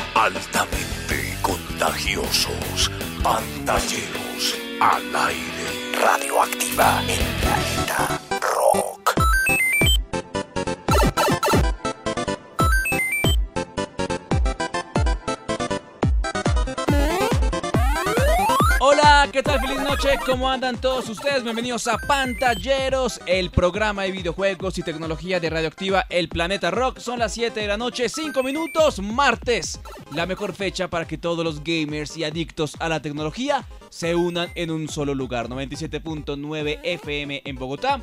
Altamente contagiosos. Pantalleros al aire. Radioactiva en Planeta Rock. Hola, ¿qué tal? Feliz noche, ¿cómo andan todos ustedes? Bienvenidos a Pantalleros, el programa de videojuegos y tecnología de Radioactiva, el Planeta Rock. Son las 7 de la noche, 5 minutos, martes. La mejor fecha para que todos los gamers y adictos a la tecnología se unan en un solo lugar. 97.9 FM en Bogotá,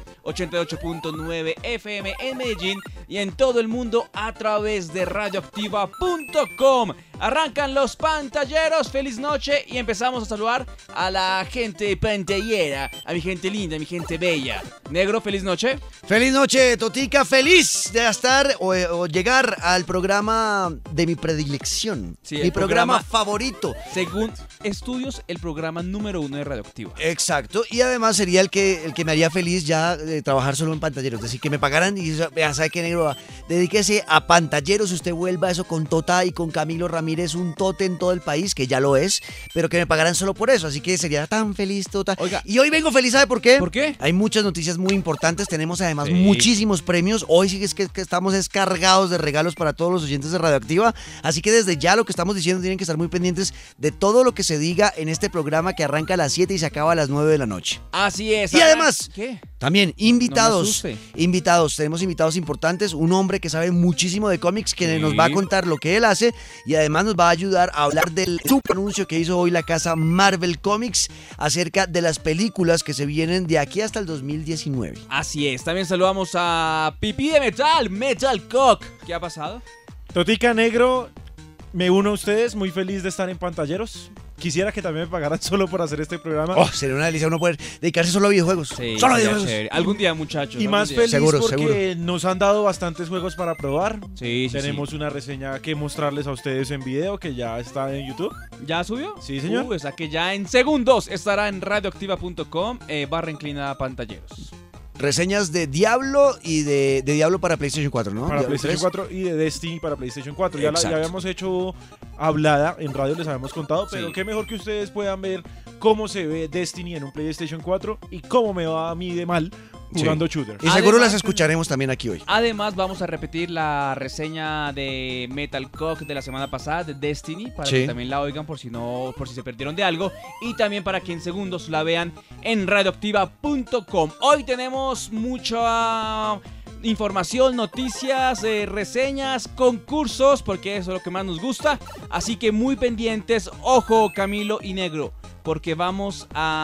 88.9 FM en Medellín y en todo el mundo a través de radioactiva.com. Arrancan los pantalleros, feliz noche y empezamos a saludar a la gente pantallera, a mi gente linda, a mi gente bella. Negro, feliz noche. Feliz noche, Totica, feliz de estar o llegar al programa de mi predilección, Sí, mi el programa programa favorito. Según estudios, el programa número 1 de Radioactiva. Exacto, y además sería el que me haría feliz ya trabajar solo en pantalleros, es decir, que me pagaran y vea, ¿sabe qué, negro? Dedíquese a pantalleros, usted vuelva eso con Tota y con Camilo Ramírez, un tote en todo el país, que ya lo es, pero que me pagaran solo por eso, así que sería tan feliz, Tota. Oiga. Y hoy vengo feliz, ¿sabe por qué? ¿Por qué? Hay muchas noticias muy importantes, tenemos además Sí. muchísimos premios, hoy sí que estamos descargados de regalos para todos los oyentes de Radioactiva, así que desde ya lo que estamos diciendo tienen que estar muy pendientes de todo lo que se diga en este programa que arranca a las 7 y se acaba a las 9 de la noche. Así es. Y además, ¿qué? también invitados, No me asuste. tenemos invitados importantes, un hombre que sabe muchísimo de cómics que Sí. nos va a contar lo que él hace y además nos va a ayudar a hablar del super anuncio que hizo hoy la casa Marvel Comics acerca de las películas que se vienen de aquí hasta el 2019. Así es. También saludamos a Pipí de Metal, Metal Cock. ¿Qué ha pasado? Totica, negro, me uno a ustedes, muy feliz de estar en pantalleros. Quisiera que también me pagaran solo por hacer este programa. Oh, sería una delicia uno poder dedicarse solo a videojuegos. Sí, Solo a sería videojuegos. chévere. Algún día, muchachos. Y algún más día. feliz Seguro, porque nos han dado bastantes juegos para probar. Sí, sí, Tenemos una reseña que mostrarles a ustedes en video que ya está en YouTube. sí. ¿Ya subió? Sí, señor. O sea que ya en segundos estará en radioactiva.com barra inclinada pantalleros. Reseñas de Diablo y de Diablo para PlayStation 4, ¿no? Para Diablo PlayStation 3. 4 y de Destiny para PlayStation 4. Ya Exacto. habíamos hecho hablada en radio, les habíamos contado, pero Sí. qué mejor que ustedes puedan ver cómo se ve Destiny en un PlayStation 4 y cómo me va a mí de mal jugando shooter. Y seguro Además, las escucharemos también aquí hoy. Además, vamos a repetir la reseña de Metal Cock de la semana pasada, de Destiny, para Sí. que también la oigan por si se perdieron de algo. Y también para que en segundos la vean en radioactiva.com. Hoy tenemos mucha información, noticias, reseñas, concursos, porque eso es lo que más nos gusta. Así que muy pendientes, ojo Camilo y Negro, porque vamos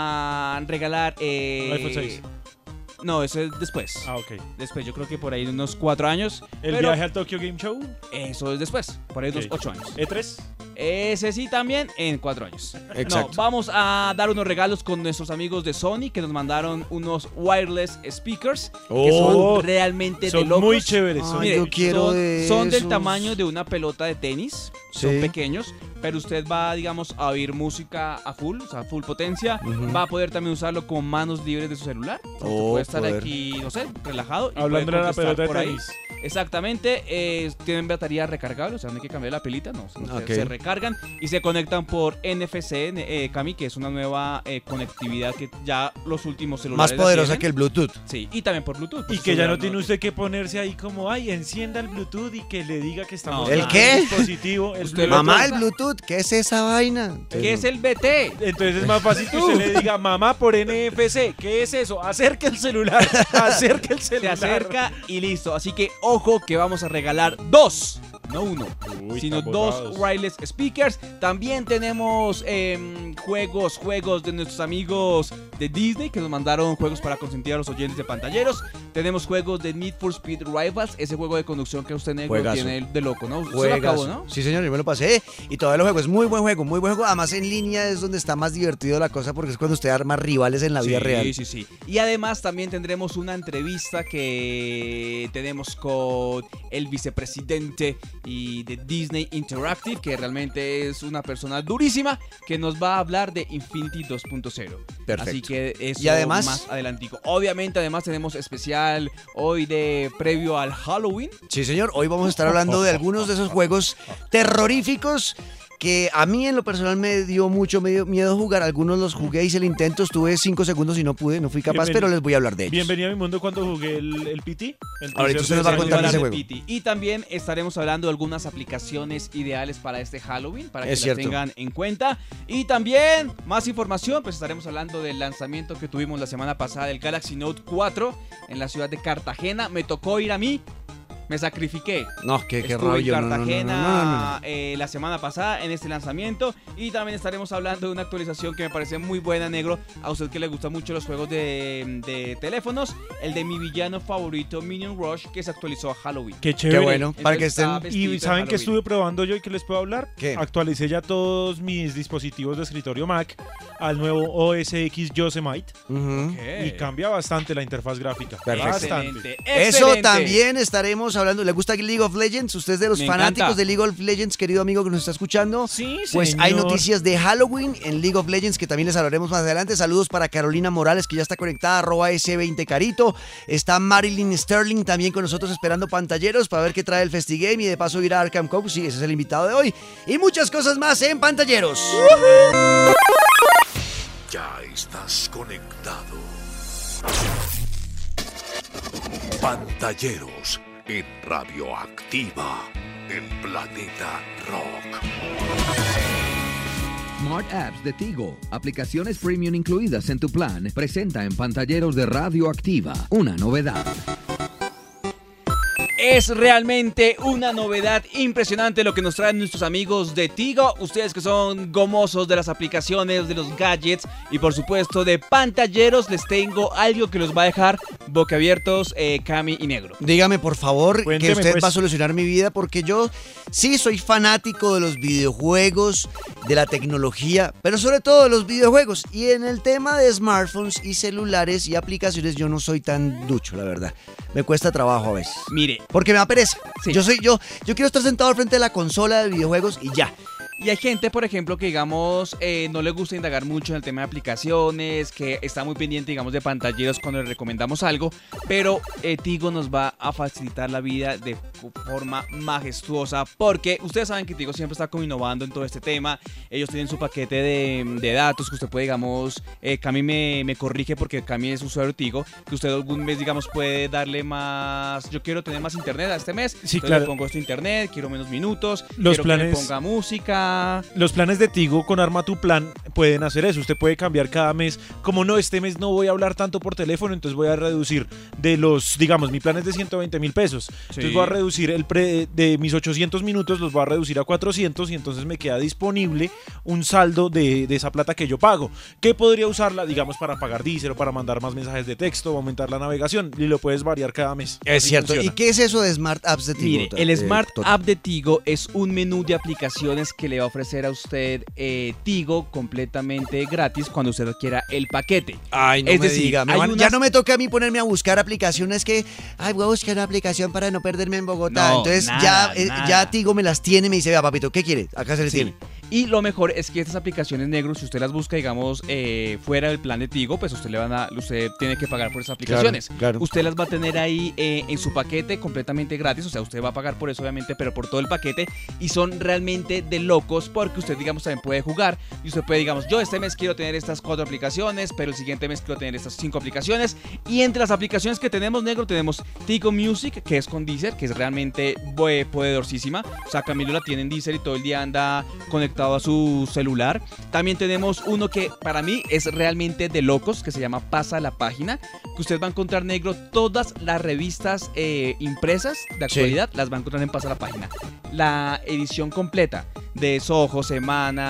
a regalar... iPhone 6. No, eso es después. Ah, ok. Después, yo creo que por ahí unos 4 años. El pero viaje al Tokyo Game Show. eso es después, por ahí unos Ok. 8 años. E3. Ese sí también en 4 años. Exacto. No, vamos a dar unos regalos con nuestros amigos de Sony que nos mandaron unos wireless speakers que Oh, son realmente son de locos. muy chéveres. Ay, son- Mire, yo quiero son del esos. tamaño de una pelota de tenis, son Sí. pequeños, pero usted va, digamos, a oír música a full, o sea, full potencia, Ujú. va a poder también usarlo con manos libres de su celular. Usted Oh, puede estar poder. aquí, no sé, relajado y Hablando puede de la contestar pelota de por ahí. tenis. Exactamente, tienen batería recargable, o sea, no hay que cambiar la pilita, no, Ok. se recargan y se conectan por NFC, Cami, que es una nueva conectividad que ya los últimos Más celulares la poderosa tienen. que el Bluetooth. Sí, y también por Bluetooth. Y pues, que ya celular no tiene usted que ponerse ahí como, ay, encienda el Bluetooth y que le diga que estamos No, ¿El en qué? un dispositivo. El Usted Bluetooth. Mamá, el Bluetooth, ¿qué es esa vaina? ¿Qué es el BT? Entonces es más fácil que usted le diga, mamá, por NFC. ¿Qué es eso? Acerca el celular. Acerca el Se celular. acerca y listo. Así que ojo que vamos a regalar 2, no 1, Uy, sino están 2 borrados. wireless speakers. También tenemos juegos de nuestros amigos de Disney que nos mandaron juegos para consentir a los oyentes de pantalleros. Tenemos juegos de Need for Speed Rivals, ese juego de conducción que usted, negro, Juegazo. tiene de loco, ¿no? Usted lo Juegazo. acabó, ¿no? Sí, señor, yo me lo pasé y todavía lo juego. Es muy buen juego, muy buen juego. Además, en línea es donde está más divertido la cosa porque es cuando usted arma rivales en la vida real. Sí, sí. Y además también tendremos una entrevista que tenemos con el vicepresidente y de Disney Interactive, que realmente es una persona durísima que nos va a hablar de Infinity 2.0. Perfecto. Así que eso Y además, más adelantico. Obviamente, además tenemos especial hoy de previo al Halloween. sí, señor, hoy vamos a estar hablando de algunos de esos juegos terroríficos que a mí en lo personal me dio mucho miedo jugar. Algunos los jugué, hice el intento, estuve 5 segundos y no fui capaz, pero les voy a hablar de ellos. Bienvenido a mi mundo cuando jugué el PT. Ahorita usted nos va a contar de ese juego. Y también estaremos hablando de algunas aplicaciones ideales para este Halloween, para que las tengan en cuenta. Y también más información, pues estaremos hablando del lanzamiento que tuvimos la semana pasada del Galaxy Note 4 en la ciudad de Cartagena. Me tocó ir a mí. Me sacrifiqué. No, qué Estuve rollo. en Cartagena No. la semana pasada en este lanzamiento. Y también estaremos hablando de una actualización que me parece muy buena, negro. A usted que le gustan mucho los juegos de teléfonos. El de mi villano favorito, Minion Rush, que se actualizó a Halloween. Qué chévere. Qué bueno, Entonces, para que está estén... vestido ¿Y de saben qué Halloween. estuve probando yo y que les puedo hablar? ¿Qué? Actualicé ya todos mis dispositivos de escritorio Mac al nuevo OS X Yosemite Ujú. Ok. y cambia bastante la interfaz gráfica. Perfecto. Bastante. Excelente, Eso excelente. también estaremos hablando. ¿Le gusta League of Legends? ¿Usted es de los Me fanáticos encanta. de League of Legends, querido amigo que nos está escuchando? Sí, Pues señor. hay noticias de Halloween en League of Legends que también les hablaremos más adelante. Saludos para Carolina Morales, que ya está conectada, @S20Carito. Está Marilyn Sterling también con nosotros esperando pantalleros para ver qué trae el FestiGame y de paso ir a Arkham Cove. Sí, ese es el invitado de hoy. Y muchas cosas más en pantalleros. Ya estás conectado. Pantalleros en Radioactiva, el planeta rock. Smart Apps de Tigo, aplicaciones premium incluidas en tu plan, presenta en Pantalleros de Radioactiva una novedad. Es realmente una novedad impresionante lo que nos traen nuestros amigos de Tigo. Ustedes que son gomosos de las aplicaciones, de los gadgets y por supuesto de pantalleros, les tengo algo que los va a dejar boquiabiertos, Cami y Negro. Dígame, por favor, Cuénteme, que usted pues. va a solucionar mi vida porque yo sí soy fanático de los videojuegos, de la tecnología, pero sobre todo de los videojuegos. Y en el tema de smartphones y celulares y aplicaciones yo no soy tan ducho, la verdad. Me cuesta trabajo a veces. Mire, Porque me da pereza. Sí. Yo quiero estar sentado al frente de la consola de videojuegos y ya. y hay gente, por ejemplo, que digamos no le gusta indagar mucho en el tema de aplicaciones, que está muy pendiente, digamos, de pantalleros cuando le recomendamos algo, pero Tigo nos va a facilitar la vida de forma majestuosa, porque ustedes saben que Tigo siempre está como innovando en todo este tema. Ellos tienen su paquete de datos que usted puede, digamos, Cami me corrige porque Cami es usuario de Tigo, que usted algún mes, digamos, puede darle más, yo quiero tener más internet a este mes, Sí, entonces claro. le pongo esto internet, quiero menos minutos, Los quiero que me planes- ponga música. Los planes de Tigo con Arma tu Plan pueden hacer eso. Usted puede cambiar cada mes. Como no, este mes no voy a hablar tanto por teléfono, entonces voy a reducir de los, digamos, mi plan es de 120.000 pesos. Entonces voy a reducir de mis 800 minutos, los voy a reducir a 400 y entonces me queda disponible un saldo de esa plata que yo pago. ¿Ququé podría usarla, digamos, para pagar diésel o para mandar más mensajes de texto o aumentar la navegación? Y lo puedes variar cada mes. Es Así cierto. funciona. ¿Y qué es eso de Smart Apps de Tigo? Mire, el Smart Tota? App de Tigo es un menú de aplicaciones que le va a ofrecer a usted Tigo completamente gratis cuando usted adquiera el paquete. Ay, no Es me decir, diga. hay Ya unas- no me toca a mí ponerme a buscar aplicaciones que... Ay, voy a buscar una aplicación para no perderme en Bogotá. No, Entonces nada, ya nada. Tigo me las tiene y me dice, vea, papito, ¿qué quiere? Acá se le Sí. tiene. Y lo mejor es que estas aplicaciones negros, si usted las busca, digamos, fuera del plan de Tigo, pues usted tiene que pagar por esas aplicaciones. claro. Usted las va a tener ahí en su paquete completamente gratis, o sea, usted va a pagar por eso obviamente, pero por todo el paquete, y son realmente de locos porque usted, digamos, también puede jugar y usted puede, digamos, yo este mes quiero tener estas 4 aplicaciones, pero el siguiente mes quiero tener estas 5 aplicaciones, y entre las aplicaciones que tenemos, negro, tenemos Tigo Music, que es con Deezer, que es realmente poderosísima, o sea, Camilo la tiene en Deezer y todo el día anda conectado a su celular. También tenemos uno que para mí es realmente de locos, que se llama Pasa la Página, que usted va a encontrar, negro, todas las revistas impresas de actualidad, las va a encontrar en Pasa la Página. La edición completa de Soho, Semana,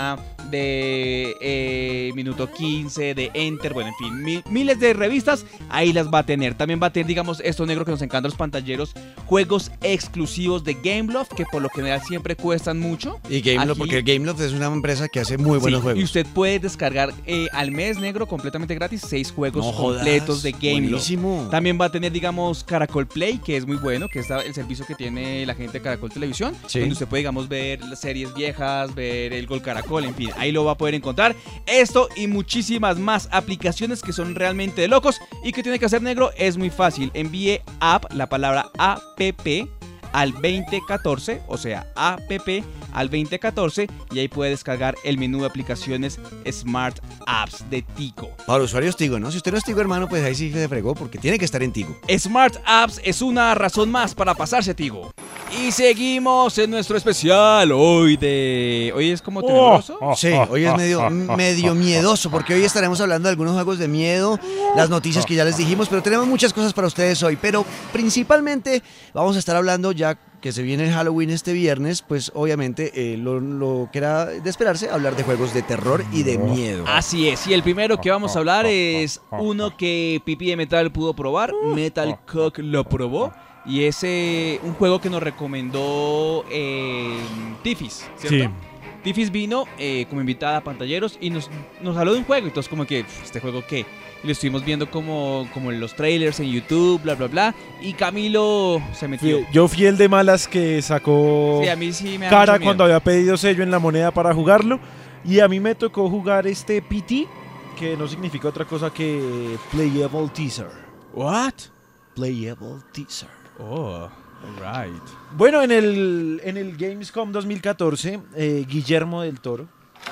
de Minuto 15, de Enter, bueno, en fin, miles de revistas, ahí las va a tener. También va a tener, digamos, esto negro que nos encanta los pantalleros, juegos exclusivos de Gameloft, que por lo general siempre cuestan mucho. Y Gameloft, porque Gameloft es una empresa que hace muy buenos juegos. Y usted puede descargar al mes negro completamente gratis 6 juegos completos de Gameloft. Buenísimo. También va a tener, digamos, Caracol Play, que es muy bueno, que es el servicio que tiene la gente de Caracol Televisión, donde usted puede, digamos, ver las series viejas, ver el Gol Caracol, en fin, ahí lo va a poder encontrar. Esto y muchísimas más aplicaciones que son realmente de locos. ¿Y qué tiene que hacer, negro? Es muy fácil. Envíe app, la palabra app, al 2014, o sea, app al 2014, y ahí puede descargar el menú de aplicaciones Smart Apps de Tigo. Para usuarios Tigo, ¿no? Si usted no es Tigo, hermano, pues ahí sí se fregó, porque tiene que estar en Tigo. Smart Apps es una razón más para pasarse a Tigo. Y seguimos en nuestro especial hoy es como tenebroso. Sí, hoy es medio miedoso, porque hoy estaremos hablando de algunos juegos de miedo, las noticias que ya les dijimos, pero tenemos muchas cosas para ustedes hoy. Pero principalmente vamos a estar hablando, ya que se viene el Halloween este viernes, pues obviamente lo que era de esperarse, hablar de juegos de terror y de miedo. Así es, y el primero que vamos a hablar es uno que Pipi de Metal pudo probar, Metal Cook lo probó. Y es un juego que nos recomendó Tifis, ¿cierto? Sí. Tifis vino como invitada a Pantalleros y nos habló de un juego. Entonces como que, ¿este juego qué? Y lo estuvimos viendo como en los trailers en YouTube, bla, bla, bla. Y Camilo se metió. Yo fui el de malas que sacó Sí, a mí sí me da cara mucho miedo. cuando había pedido sello en la moneda para jugarlo. Y a mí me tocó jugar este PT, que no significa otra cosa que Playable Teaser. What? Playable Teaser. Oh, alright. Bueno, en el Gamescom 2014, Guillermo del Toro,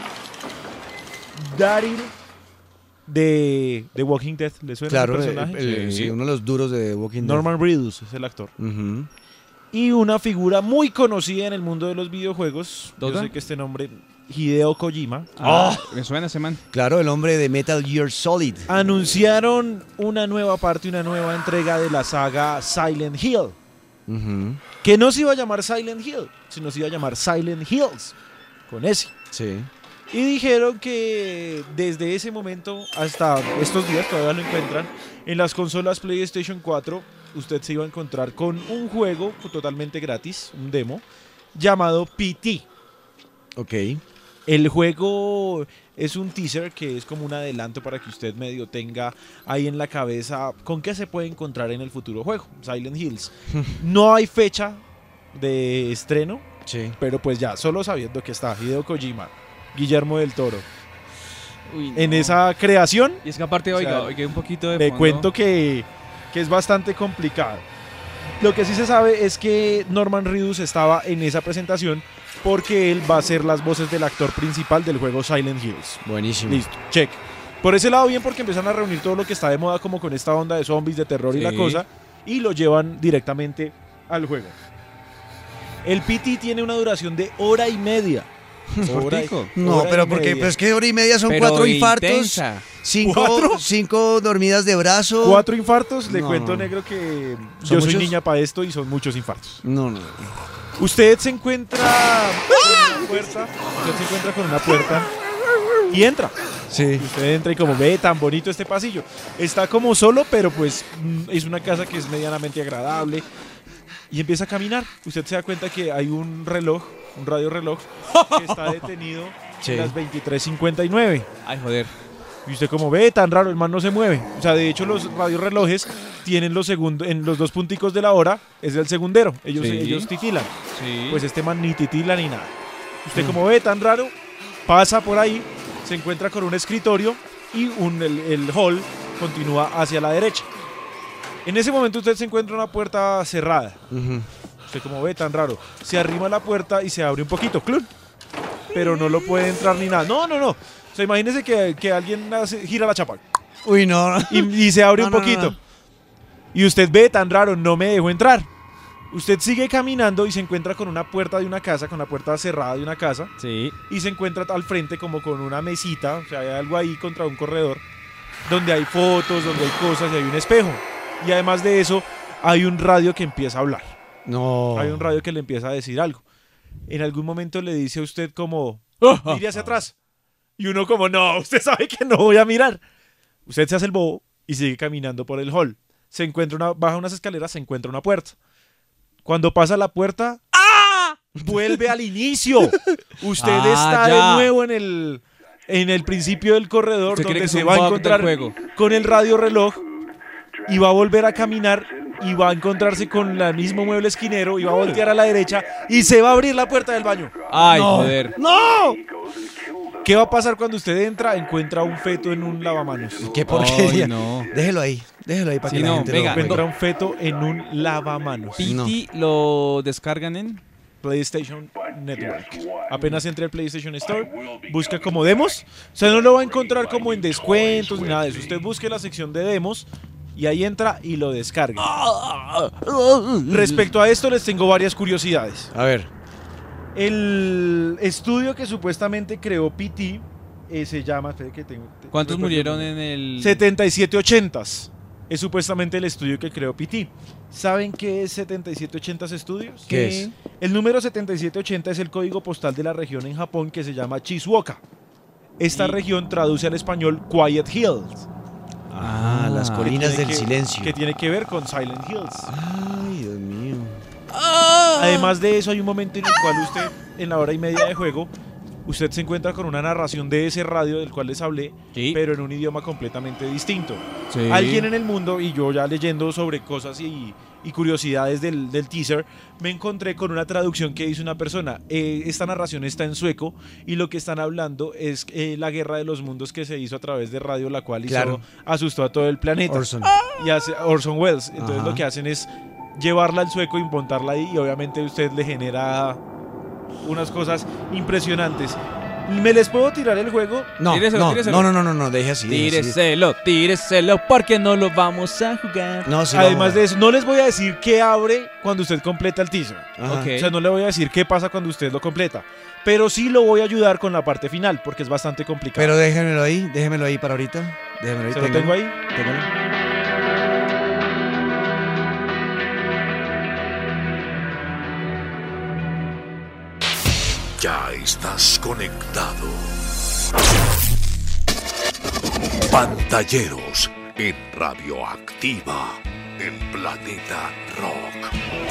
Daryl de The Walking Dead, ¿le suena Claro, el personaje? sí, uno de los duros de Walking Dead. Norman Reedus es el actor. Ujú. Y una figura muy conocida en el mundo de los videojuegos. ¿Dota? Yo sé que este nombre, Hideo Kojima. Me suena ese man. Claro, el hombre de Metal Gear Solid. Anunciaron una nueva parte, una nueva entrega de la saga Silent Hill. Ujú. Que no se iba a llamar Silent Hill, sino se iba a llamar Silent Hills. Con S. Sí. Y dijeron que desde ese momento hasta estos días, todavía lo encuentran, en las consolas PlayStation 4, usted se iba a encontrar con un juego totalmente gratis, un demo, llamado PT. Ok. El juego es un teaser que es como un adelanto para que usted medio tenga ahí en la cabeza con qué se puede encontrar en el futuro juego, Silent Hills. No hay fecha de estreno, Sí. pero pues ya, solo sabiendo que está Hideo Kojima, Guillermo del Toro, Uy, no. en esa creación, Y es que aparte, O sea, oiga, un poquito de le fondo. cuento que es bastante complicado. Lo que sí se sabe es que Norman Reedus estaba en esa presentación porque él va a ser las voces del actor principal del juego Silent Hills. Buenísimo. Listo, check. Por ese lado bien, porque empiezan a reunir todo lo que está de moda como con esta onda de zombies, de terror y la Sí. cosa, y lo llevan directamente al juego. El PT tiene una duración de 1 hora y media. Cortico. No, Hora pero y porque media. pues que 1 hora y media son Pero 4 infartos, intensa. 5 dormidas de brazo. 4 infartos, le No. cuento, negro, que ¿Son yo soy muchos? niña para esto y son muchos infartos. No. Usted se encuentra con una puerta y entra. Sí. Usted entra y como ve tan bonito este pasillo. Está como solo, pero pues es una casa que es medianamente agradable. Y empieza a caminar. Usted se da cuenta que hay un reloj, un radio reloj, que está detenido Sí. en las 23:59. Ay, joder. Y usted como ve, tan raro, el man no se mueve. O sea, de hecho los radiorrelojes tienen en los 2 punticos de la hora, es el segundero. Ellos, Sí. ellos titilan. Sí. Pues este man ni titila ni nada. Usted como ve, tan raro, pasa por ahí, se encuentra con un escritorio y el hall continúa hacia la derecha. En ese momento usted se encuentra una puerta cerrada. Ujú. Usted como ve, tan raro, se arrima a la puerta y se abre un poquito, ¡clun! Pero no lo puede entrar ni nada. No. O sea, imagínese que alguien gira la chapa Uy, no. y se abre No, un no, poquito. no. Y usted ve, tan raro, no me dejó entrar. Usted sigue caminando y se encuentra con una puerta de una casa, con la puerta cerrada de una casa, Sí. y se encuentra al frente como con una mesita, o sea, hay algo ahí contra un corredor, donde hay fotos, donde hay cosas y hay un espejo. Y además de eso, hay un radio que empieza a hablar. No. Hay un radio que le empieza a decir algo. En algún momento le dice a usted como, mire hacia atrás. Y uno como, no, usted sabe que no voy a mirar. Usted se hace el bobo y sigue caminando por el hall. Baja unas escaleras, se encuentra una puerta. Cuando pasa la puerta, ¡ah! Vuelve al inicio. Usted está ya. de nuevo en el principio del corredor, ¿Usted cree donde que se es un va a bug del encontrar juego? con el radio reloj y va a volver a caminar y va a encontrarse con el mismo mueble esquinero y va a voltear a la derecha y se va a abrir la puerta del baño. Ay, No. joder. ¡No! ¿Qué va a pasar cuando usted encuentra un feto en un lavamanos? Qué porquería. Ay, no. Déjelo ahí para Sí, que la no, gente venga, lo juegue. Encuentra un feto en un lavamanos. PT lo descargan en... PlayStation Network. Apenas entre el PlayStation Store, busca como demos. O sea, no lo va a encontrar como en descuentos ni nada de eso. Usted busque la sección de demos y ahí entra y lo descarga. Respecto a esto, les tengo varias curiosidades. A ver. El estudio que supuestamente creó PT se llama... espere que ¿Cuántos murieron en el...? 7780s. Es supuestamente el estudio que creó PT. ¿Saben qué es 7780 Studios? ¿Qué es? El número 7780 es el código postal de la región en Japón que se llama Shizuoka. Esta región traduce al español Quiet Hills. Las que colinas tiene del que- silencio. Que tiene que ver con Silent Hills. Ay, Dios mío. Además de eso, hay un momento en el cual usted, en la hora y media de juego, usted se encuentra con una narración de ese radio del cual les hablé, Sí. pero en un idioma completamente distinto. Sí. Alguien en el mundo, y yo ya leyendo sobre cosas y curiosidades del teaser, me encontré con una traducción que hizo una persona. Esta narración está en sueco y lo que están hablando es la guerra de los mundos que se hizo a través de radio, la cual Claro. asustó a todo el planeta. Orson. Y Orson Welles. Entonces Ajá. lo que hacen es llevarla al sueco y montarla ahí y obviamente usted le genera unas cosas impresionantes. ¿Me les puedo tirar el juego? No, Tíreselo, no, tíreselo. no, deje así. deje así. Tíreselo, porque no lo vamos a jugar. No, sí, Además vamos. de eso, no les voy a decir qué abre cuando usted completa el teaser. Ajá. Ok. O sea, no le voy a decir qué pasa cuando usted lo completa. Pero sí lo voy a ayudar con la parte final, porque es bastante complicado. Pero déjemelo ahí para ahorita. Déjemelo ahí. ¿Se lo tengo ahí? Téngalo. Ya estás conectado. Pantalleros en Radioactiva, en Planeta Rock.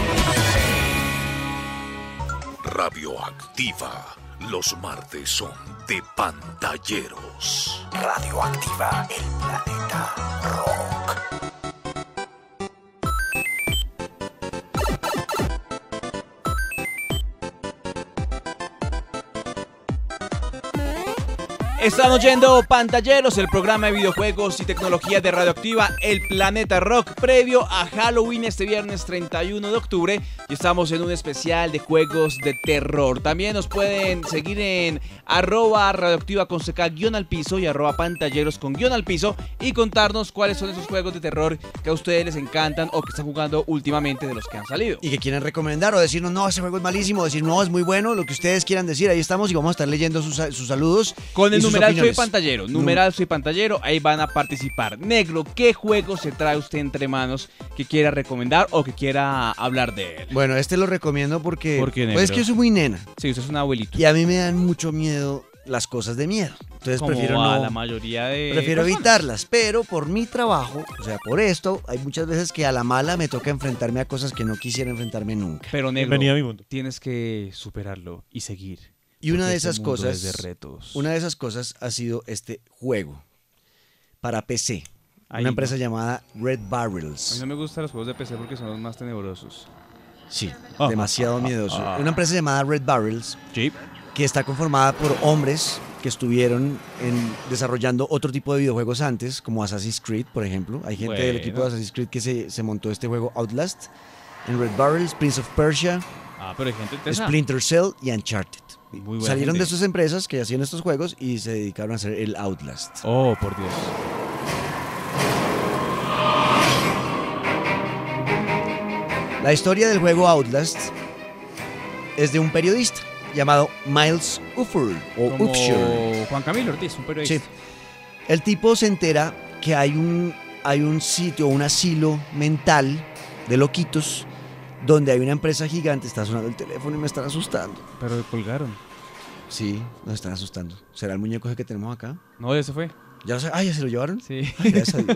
Radioactiva, los martes son de pantalleros. Radioactiva, el Planeta Rock. Están oyendo Pantalleros, el programa de videojuegos y tecnología de Radioactiva, el Planeta Rock, previo a Halloween este viernes 31 de octubre. Y estamos en un especial de juegos de terror. También nos pueden seguir en @radioactiva con CK _ al piso y @pantalleros con _ al piso y contarnos cuáles son esos juegos de terror que a ustedes les encantan o que están jugando últimamente de los que han salido. Y que quieren recomendar o decirnos, no, ese juego es malísimo, o decir, no, es muy bueno, lo que ustedes quieran decir, ahí estamos y vamos a estar leyendo sus saludos. Con el y sus numeral Soy opiniones. Pantallero, numeral Soy Pantallero, ahí van a participar. Negro, ¿qué juego se trae usted entre manos que quiera recomendar o que quiera hablar de él? Bueno, este lo recomiendo porque ¿Por qué, pues es negro? que yo soy muy nena Sí, usted es un abuelito. y a mí me dan mucho miedo las cosas de miedo. Entonces Como prefiero a no. la mayoría de Prefiero personas. evitarlas, pero por mi trabajo, o sea, por esto, hay muchas veces que a la mala me toca enfrentarme a cosas que no quisiera enfrentarme nunca. Pero negro, Bienvenido a mi mundo. tienes que superarlo y seguir. Y una porque de este esas mundo cosas, es de retos. una de esas cosas ha sido este juego para PC, Ahí, una empresa ¿no? llamada Red A mí Barrels. no me gustan los juegos de PC porque son los más tenebrosos. Sí, Ah, demasiado miedoso. Una empresa llamada Red Barrels Sí. que está conformada por hombres que estuvieron desarrollando otro tipo de videojuegos antes, como Assassin's Creed, por ejemplo. Hay gente del Bueno. equipo de Assassin's Creed que se montó este juego Outlast, en Red Barrels, Prince of Persia, Ah, pero hay gente tesa. Splinter Cell y Uncharted. Muy buena Salieron gente. de estas empresas que hacían estos juegos y se dedicaron a hacer el Outlast. Oh, por Dios. La historia del juego Outlast es de un periodista llamado Miles Uffer o Como Upshur. Juan Camilo Ortiz, un periodista. Sí. El tipo se entera que hay un sitio, un asilo mental de loquitos donde hay una empresa gigante. Está sonando el teléfono y me están asustando. Pero colgaron. Sí, nos están asustando. ¿Será el muñeco ese que tenemos acá? No, ya se fue. ¿Ya se lo llevaron? Sí. Ay, gracias a Dios.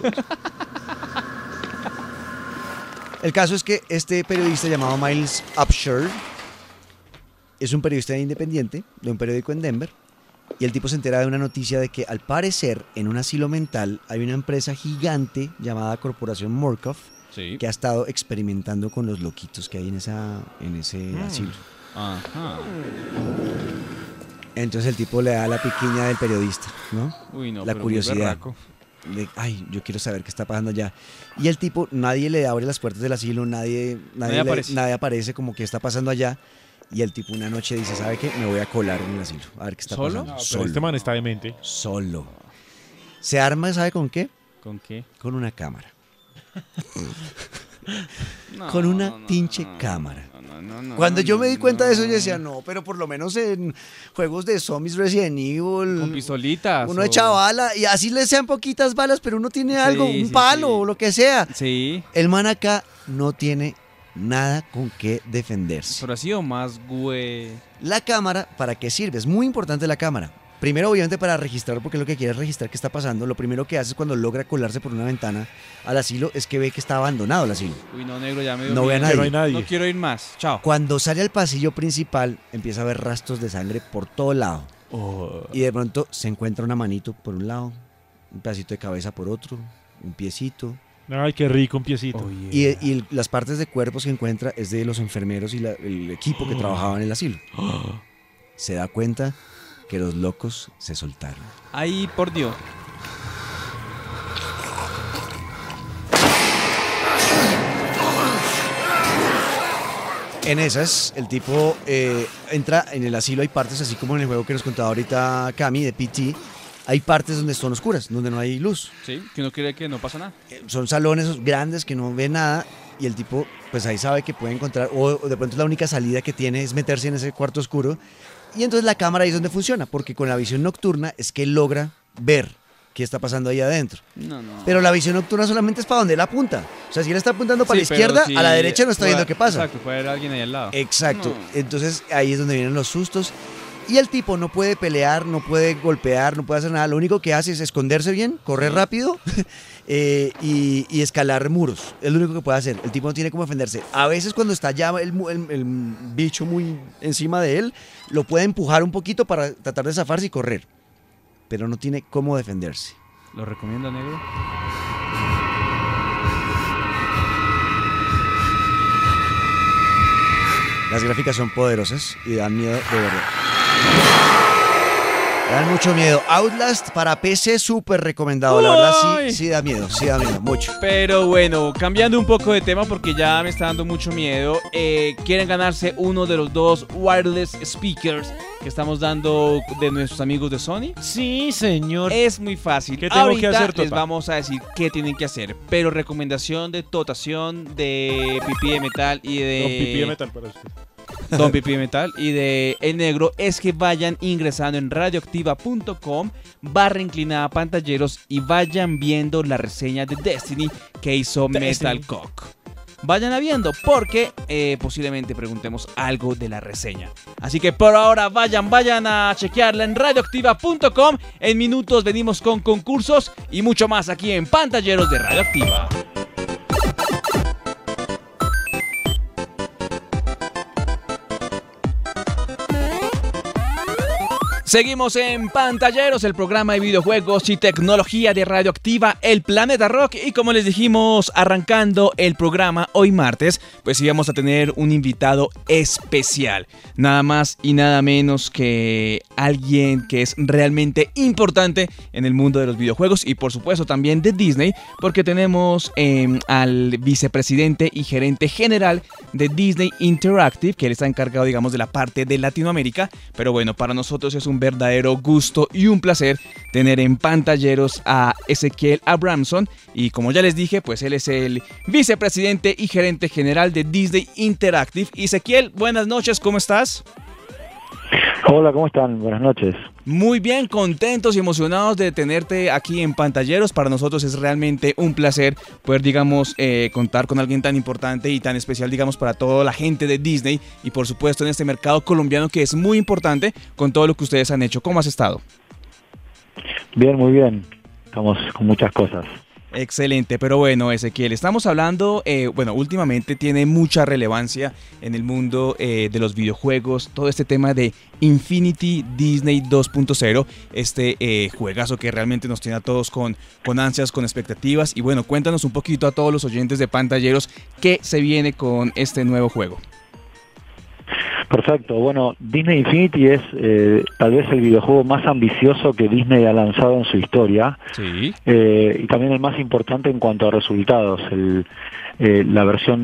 El caso es que este periodista llamado Miles Upshur es un periodista independiente de un periódico en Denver y el tipo se entera de una noticia de que al parecer en un asilo mental hay una empresa gigante llamada Corporación Murkoff Sí. que ha estado experimentando con los loquitos que hay en ese asilo. Ajá. Entonces el tipo le da la piquiña del periodista, ¿no? Uy, no, La pero muy curiosidad. berraco. Ay, yo quiero saber qué está pasando allá. Y el tipo, nadie le abre las puertas del asilo, nadie aparece como que está pasando allá. Y el tipo una noche dice, ¿sabe qué? Me voy a colar en el asilo, a ver qué está ¿Solo? pasando. No, pero Solo. este man está demente. Solo. Se arma, ¿sabe con qué? ¿Con qué? Con una cámara. No, Con una pinche cámara. Cuando yo me di cuenta de eso, yo decía, no, pero por lo menos en juegos de zombies Resident Evil, Con pistolitas. uno echa bala y así le sean poquitas balas, pero uno tiene algo, un palo o lo que sea. Sí. El man acá no tiene nada con qué defenderse. Pero ha sido más, güey. La cámara, ¿para qué sirve? Es muy importante la cámara. Primero, obviamente, para registrar, porque lo que quiere es registrar qué está pasando. Lo primero que hace es cuando logra colarse por una ventana al asilo, es que ve que está abandonado el asilo. Uy, no, negro, ya me dio No ve a miedo. nadie. No hay nadie. No quiero ir más. Chao. Cuando sale al pasillo principal, empieza a ver rastros de sangre por todo lado. Y de pronto se encuentra una manito por un lado, un pedacito de cabeza por otro, un piecito. Ay, qué rico un piecito. Oh, yeah. Y las partes de cuerpos que encuentra es de los enfermeros y el equipo que trabajaba en el asilo. Se da cuenta que los locos se soltaron. Ay, por Dios. En esas, el tipo entra en el asilo, hay partes así como en el juego que nos contaba ahorita Cami de PT, hay partes donde son oscuras, donde no hay luz. Sí, que uno cree que no pasa nada. Son salones grandes que no ve nada y el tipo pues ahí sabe que puede encontrar, o de pronto la única salida que tiene es meterse en ese cuarto oscuro y entonces la cámara ahí es donde funciona, porque con la visión nocturna es que él logra ver qué está pasando ahí adentro. No. Pero la visión nocturna solamente es para donde él apunta. O sea, si él está apuntando para Sí, la izquierda, pero a la derecha no está puede- viendo qué pasa. Exacto, puede haber alguien ahí al lado. Exacto. No. Entonces ahí es donde vienen los sustos. Y el tipo no puede pelear, no puede golpear, no puede hacer nada. Lo único que hace es esconderse bien, correr rápido y escalar muros. Es lo único que puede hacer. El tipo no tiene cómo defenderse. A veces cuando está ya el bicho muy encima de él, lo puede empujar un poquito para tratar de zafarse y correr. Pero no tiene cómo defenderse. ¿Lo recomienda, negro? Las gráficas son poderosas y dan miedo de verdad. Dan mucho miedo. Outlast para PC, súper recomendado. La verdad Uy. sí da miedo, mucho. Pero bueno, cambiando un poco de tema porque ya me está dando mucho miedo. Quieren ganarse uno de los 2 wireless speakers que estamos dando de nuestros amigos de Sony. Sí, señor. Es muy fácil. ¿Qué tengo Ahorita que hacer, les Tota? vamos a decir qué tienen que hacer. Pero recomendación de Totación, de Pipí de Metal y de... Don Pipí de metal para usted. Don Pipí de Metal y de El Negro es que vayan ingresando en radioactiva.com /inclinada pantalleros y vayan viendo la reseña de Destiny que hizo Metal Cock. Vayan viendo porque posiblemente preguntemos algo de la reseña. Así que por ahora vayan a chequearla en radioactiva.com. En minutos venimos con concursos y mucho más aquí en Pantalleros de Radioactiva. Seguimos en Pantalleros, el programa de videojuegos y tecnología de Radioactiva, el Planeta Rock. Y como les dijimos, arrancando el programa hoy martes, pues íbamos a tener un invitado especial. Nada más y nada menos que alguien que es realmente importante en el mundo de los videojuegos y por supuesto también de Disney, porque tenemos al vicepresidente y gerente general de Disney Interactive, que él está encargado, digamos, de la parte de Latinoamérica. Pero bueno, para nosotros es un verdadero gusto y un placer tener en Pantalleros a Ezequiel Abramson. Y como ya les dije, pues él es el vicepresidente y gerente general de Disney Interactive. Ezequiel, buenas noches, ¿cómo estás? Hola, ¿cómo están? Buenas noches. Muy bien, contentos y emocionados de tenerte aquí en Pantalleros. Para nosotros es realmente un placer poder, digamos, contar con alguien tan importante y tan especial, digamos, para toda la gente de Disney y, por supuesto, en este mercado colombiano que es muy importante con todo lo que ustedes han hecho. ¿Cómo has estado? Bien, muy bien. Estamos con muchas cosas. Excelente, pero bueno, Ezequiel, estamos hablando, últimamente tiene mucha relevancia en el mundo de los videojuegos, todo este tema de Infinity Disney 2.0, este juegazo que realmente nos tiene a todos con ansias, con expectativas, y bueno, cuéntanos un poquito a todos los oyentes de Pantalleros qué se viene con este nuevo juego. Perfecto. Bueno, Disney Infinity es tal vez el videojuego más ambicioso que Disney ha lanzado en su historia. Sí. Y también el más importante en cuanto a resultados. La versión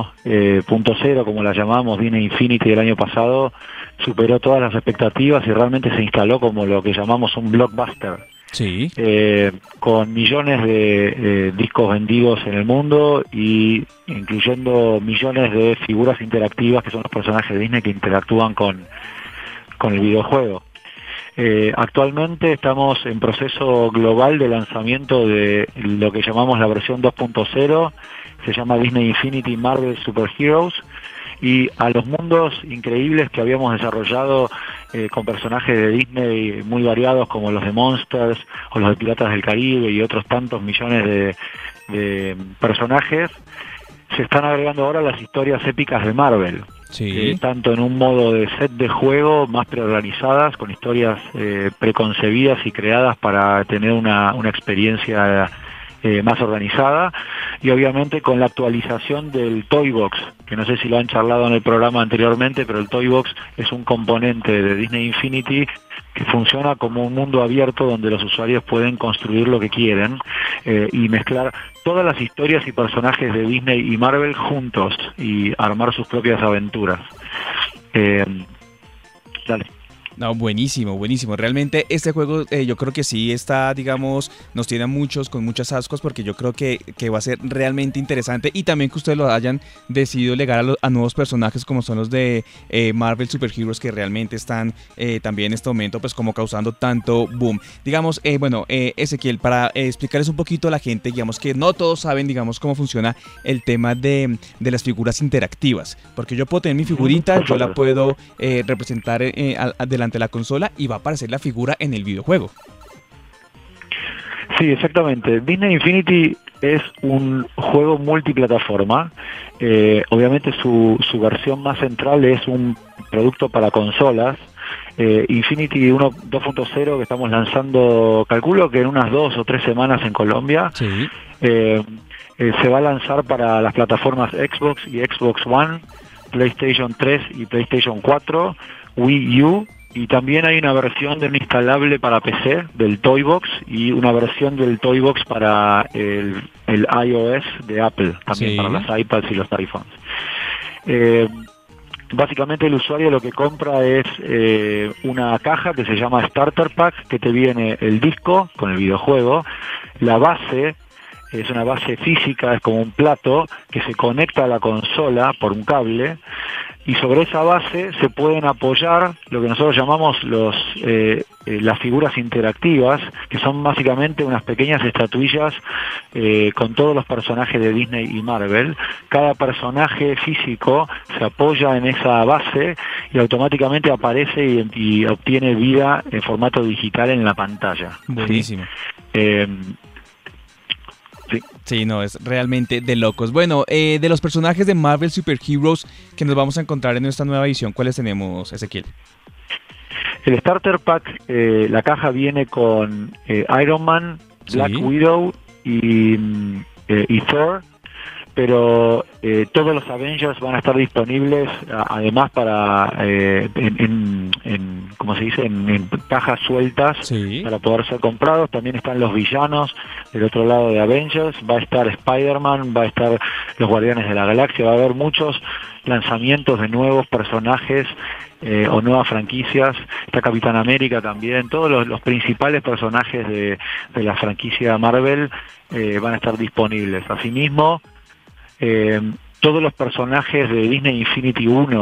1.0, como la llamamos, Disney Infinity del año pasado, superó todas las expectativas y realmente se instaló como lo que llamamos un blockbuster. Sí. Con millones de discos vendidos en el mundo y incluyendo millones de figuras interactivas que son los personajes de Disney que interactúan con el videojuego. Actualmente estamos en proceso global de lanzamiento de lo que llamamos la versión 2.0, se llama Disney Infinity Marvel Super Heroes, y a los mundos increíbles que habíamos desarrollado con personajes de Disney muy variados como los de Monsters o los de Piratas del Caribe y otros tantos millones de personajes, se están agregando ahora las historias épicas de Marvel. Sí. Tanto en un modo de set de juego más preorganizadas, con historias preconcebidas y creadas para tener una experiencia más organizada, y obviamente con la actualización del Toy Box, que no sé si lo han charlado en el programa anteriormente, pero el Toy Box es un componente de Disney Infinity que funciona como un mundo abierto donde los usuarios pueden construir lo que quieren y mezclar todas las historias y personajes de Disney y Marvel juntos y armar sus propias aventuras. Dale. No, buenísimo, buenísimo. Realmente este juego yo creo que sí está, digamos, nos tiene a muchos con muchas ascuas porque yo creo que va a ser realmente interesante y también que ustedes lo hayan decidido legar a nuevos personajes como son los de Marvel Super Heroes que realmente están también en este momento pues como causando tanto boom. Digamos, Ezequiel, para explicarles un poquito a la gente, digamos que no todos saben, digamos, cómo funciona el tema de las figuras interactivas, porque yo puedo tener mi figurita, yo la puedo representar delante de la consola y va a aparecer la figura en el videojuego. Sí, exactamente. Disney Infinity es un juego multiplataforma. Obviamente su versión más central es un producto para consolas. Infinity 2.0 que estamos lanzando, calculo que en unas 2 o 3 semanas en Colombia. Sí. Se va a lanzar para las plataformas Xbox y Xbox One, PlayStation 3 y PlayStation 4, Wii U, y también hay una versión de un instalable para PC del Toy Box y una versión del Toy Box para el iOS de Apple, también. Sí. Para las iPads y los iPhones. Básicamente el usuario lo que compra es una caja que se llama Starter Pack, que te viene el disco con el videojuego, la base. Es una base física, es como un plato que se conecta a la consola por un cable y sobre esa base se pueden apoyar lo que nosotros llamamos las figuras interactivas, que son básicamente unas pequeñas estatuillas con todos los personajes de Disney y Marvel. Cada personaje físico se apoya en esa base y automáticamente aparece y obtiene vida en formato digital en la pantalla. Buenísimo. ¿Sí? Sí, no, es realmente de locos. Bueno, de los personajes de Marvel Super Heroes que nos vamos a encontrar en esta nueva edición, ¿cuáles tenemos, Ezequiel? El Starter Pack, la caja viene con Iron Man, Black Widow y Thor, pero todos los Avengers van a estar disponibles además para ¿cómo se dice? En cajas sueltas. Sí. Para poder ser comprados. También están los villanos del otro lado de Avengers, va a estar Spider-Man, va a estar los Guardianes de la Galaxia, va a haber muchos lanzamientos de nuevos personajes o nuevas franquicias. Está Capitán América también, todos los principales personajes de la franquicia Marvel van a estar disponibles. Asimismo, todos los personajes de Disney Infinity 1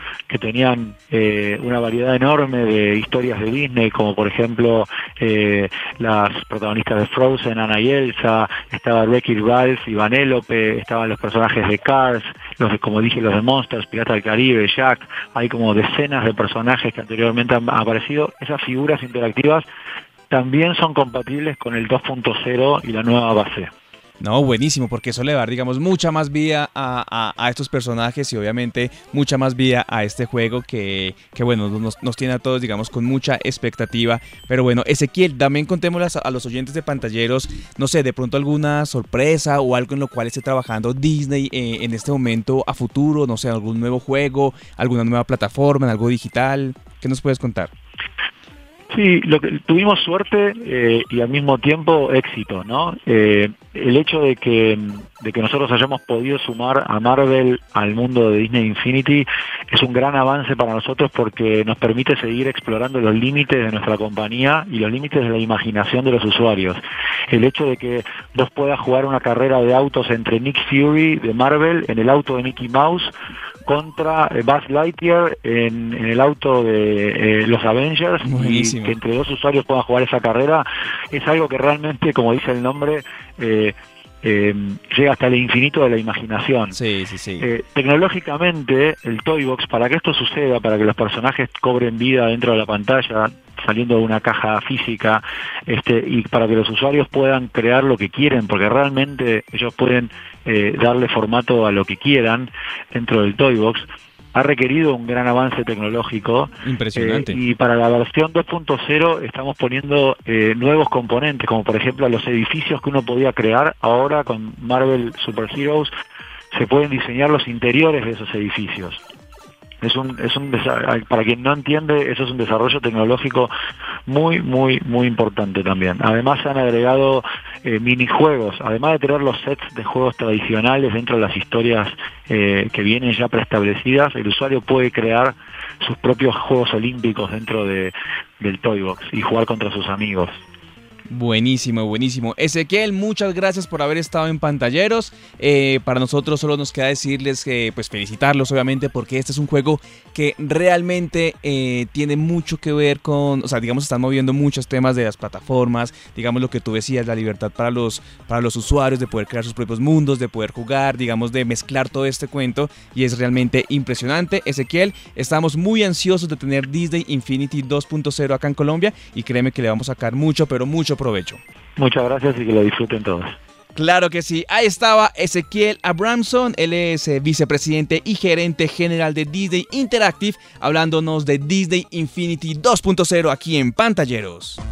que tenían una variedad enorme de historias de Disney, como por ejemplo las protagonistas de Frozen, Anna y Elsa, estaba Wreck-It Ralph y Vanellope, estaban los personajes de Cars, como dije, los de Monsters, Piratas del Caribe, Jack. Hay como decenas de personajes que anteriormente han aparecido. Esas figuras interactivas también son compatibles con el 2.0 y la nueva base. No, buenísimo, porque eso le va a dar, digamos, mucha más vida a estos personajes y obviamente mucha más vida a este juego que bueno, nos tiene a todos, digamos, con mucha expectativa. Pero bueno, Ezequiel, también contémosle a los oyentes de Pantalleros, no sé, de pronto alguna sorpresa o algo en lo cual esté trabajando Disney en este momento a futuro, no sé, algún nuevo juego, alguna nueva plataforma, en algo digital. ¿Qué nos puedes contar? Sí, tuvimos suerte y al mismo tiempo éxito, ¿no? El hecho de que nosotros hayamos podido sumar a Marvel al mundo de Disney Infinity es un gran avance para nosotros porque nos permite seguir explorando los límites de nuestra compañía y los límites de la imaginación de los usuarios. El hecho de que vos puedas jugar una carrera de autos entre Nick Fury de Marvel en el auto de Mickey Mouse contra Buzz Lightyear en el auto de los Avengers. Buenísimo. Y que entre dos usuarios puedan jugar esa carrera es algo que realmente, como dice el nombre, llega hasta el infinito de la imaginación. Sí. Tecnológicamente, el Toy Box, para que esto suceda, para que los personajes cobren vida dentro de la pantalla, saliendo de una caja física, y para que los usuarios puedan crear lo que quieren, porque realmente ellos pueden darle formato a lo que quieran dentro del Toy Box, ha requerido un gran avance tecnológico. Impresionante. Y para la versión 2.0 estamos poniendo nuevos componentes, como por ejemplo los edificios que uno podía crear. Ahora con Marvel Super Heroes se pueden diseñar los interiores de esos edificios. Para quien no entiende, eso es un desarrollo tecnológico muy importante también. Además se han agregado minijuegos, además de tener los sets de juegos tradicionales dentro de las historias que vienen ya preestablecidas, el usuario puede crear sus propios Juegos Olímpicos dentro del Toy Box y jugar contra sus amigos. Buenísimo. Ezequiel, muchas gracias por haber estado en Pantalleros. Para nosotros solo nos queda decirles que, pues, felicitarlos obviamente, porque este es un juego que realmente tiene mucho que ver con, o sea, digamos, están moviendo muchos temas de las plataformas, digamos lo que tú decías, la libertad para los usuarios de poder crear sus propios mundos, de poder jugar, digamos, de mezclar todo este cuento, y es realmente impresionante. Ezequiel, estamos muy ansiosos de tener Disney Infinity 2.0 acá en Colombia y créeme que le vamos a sacar mucho, pero mucho provecho. Muchas gracias y que lo disfruten todos. Claro que sí, ahí estaba Ezequiel Abramson, él es vicepresidente y gerente general de Disney Interactive, hablándonos de Disney Infinity 2.0 aquí en Pantalleros.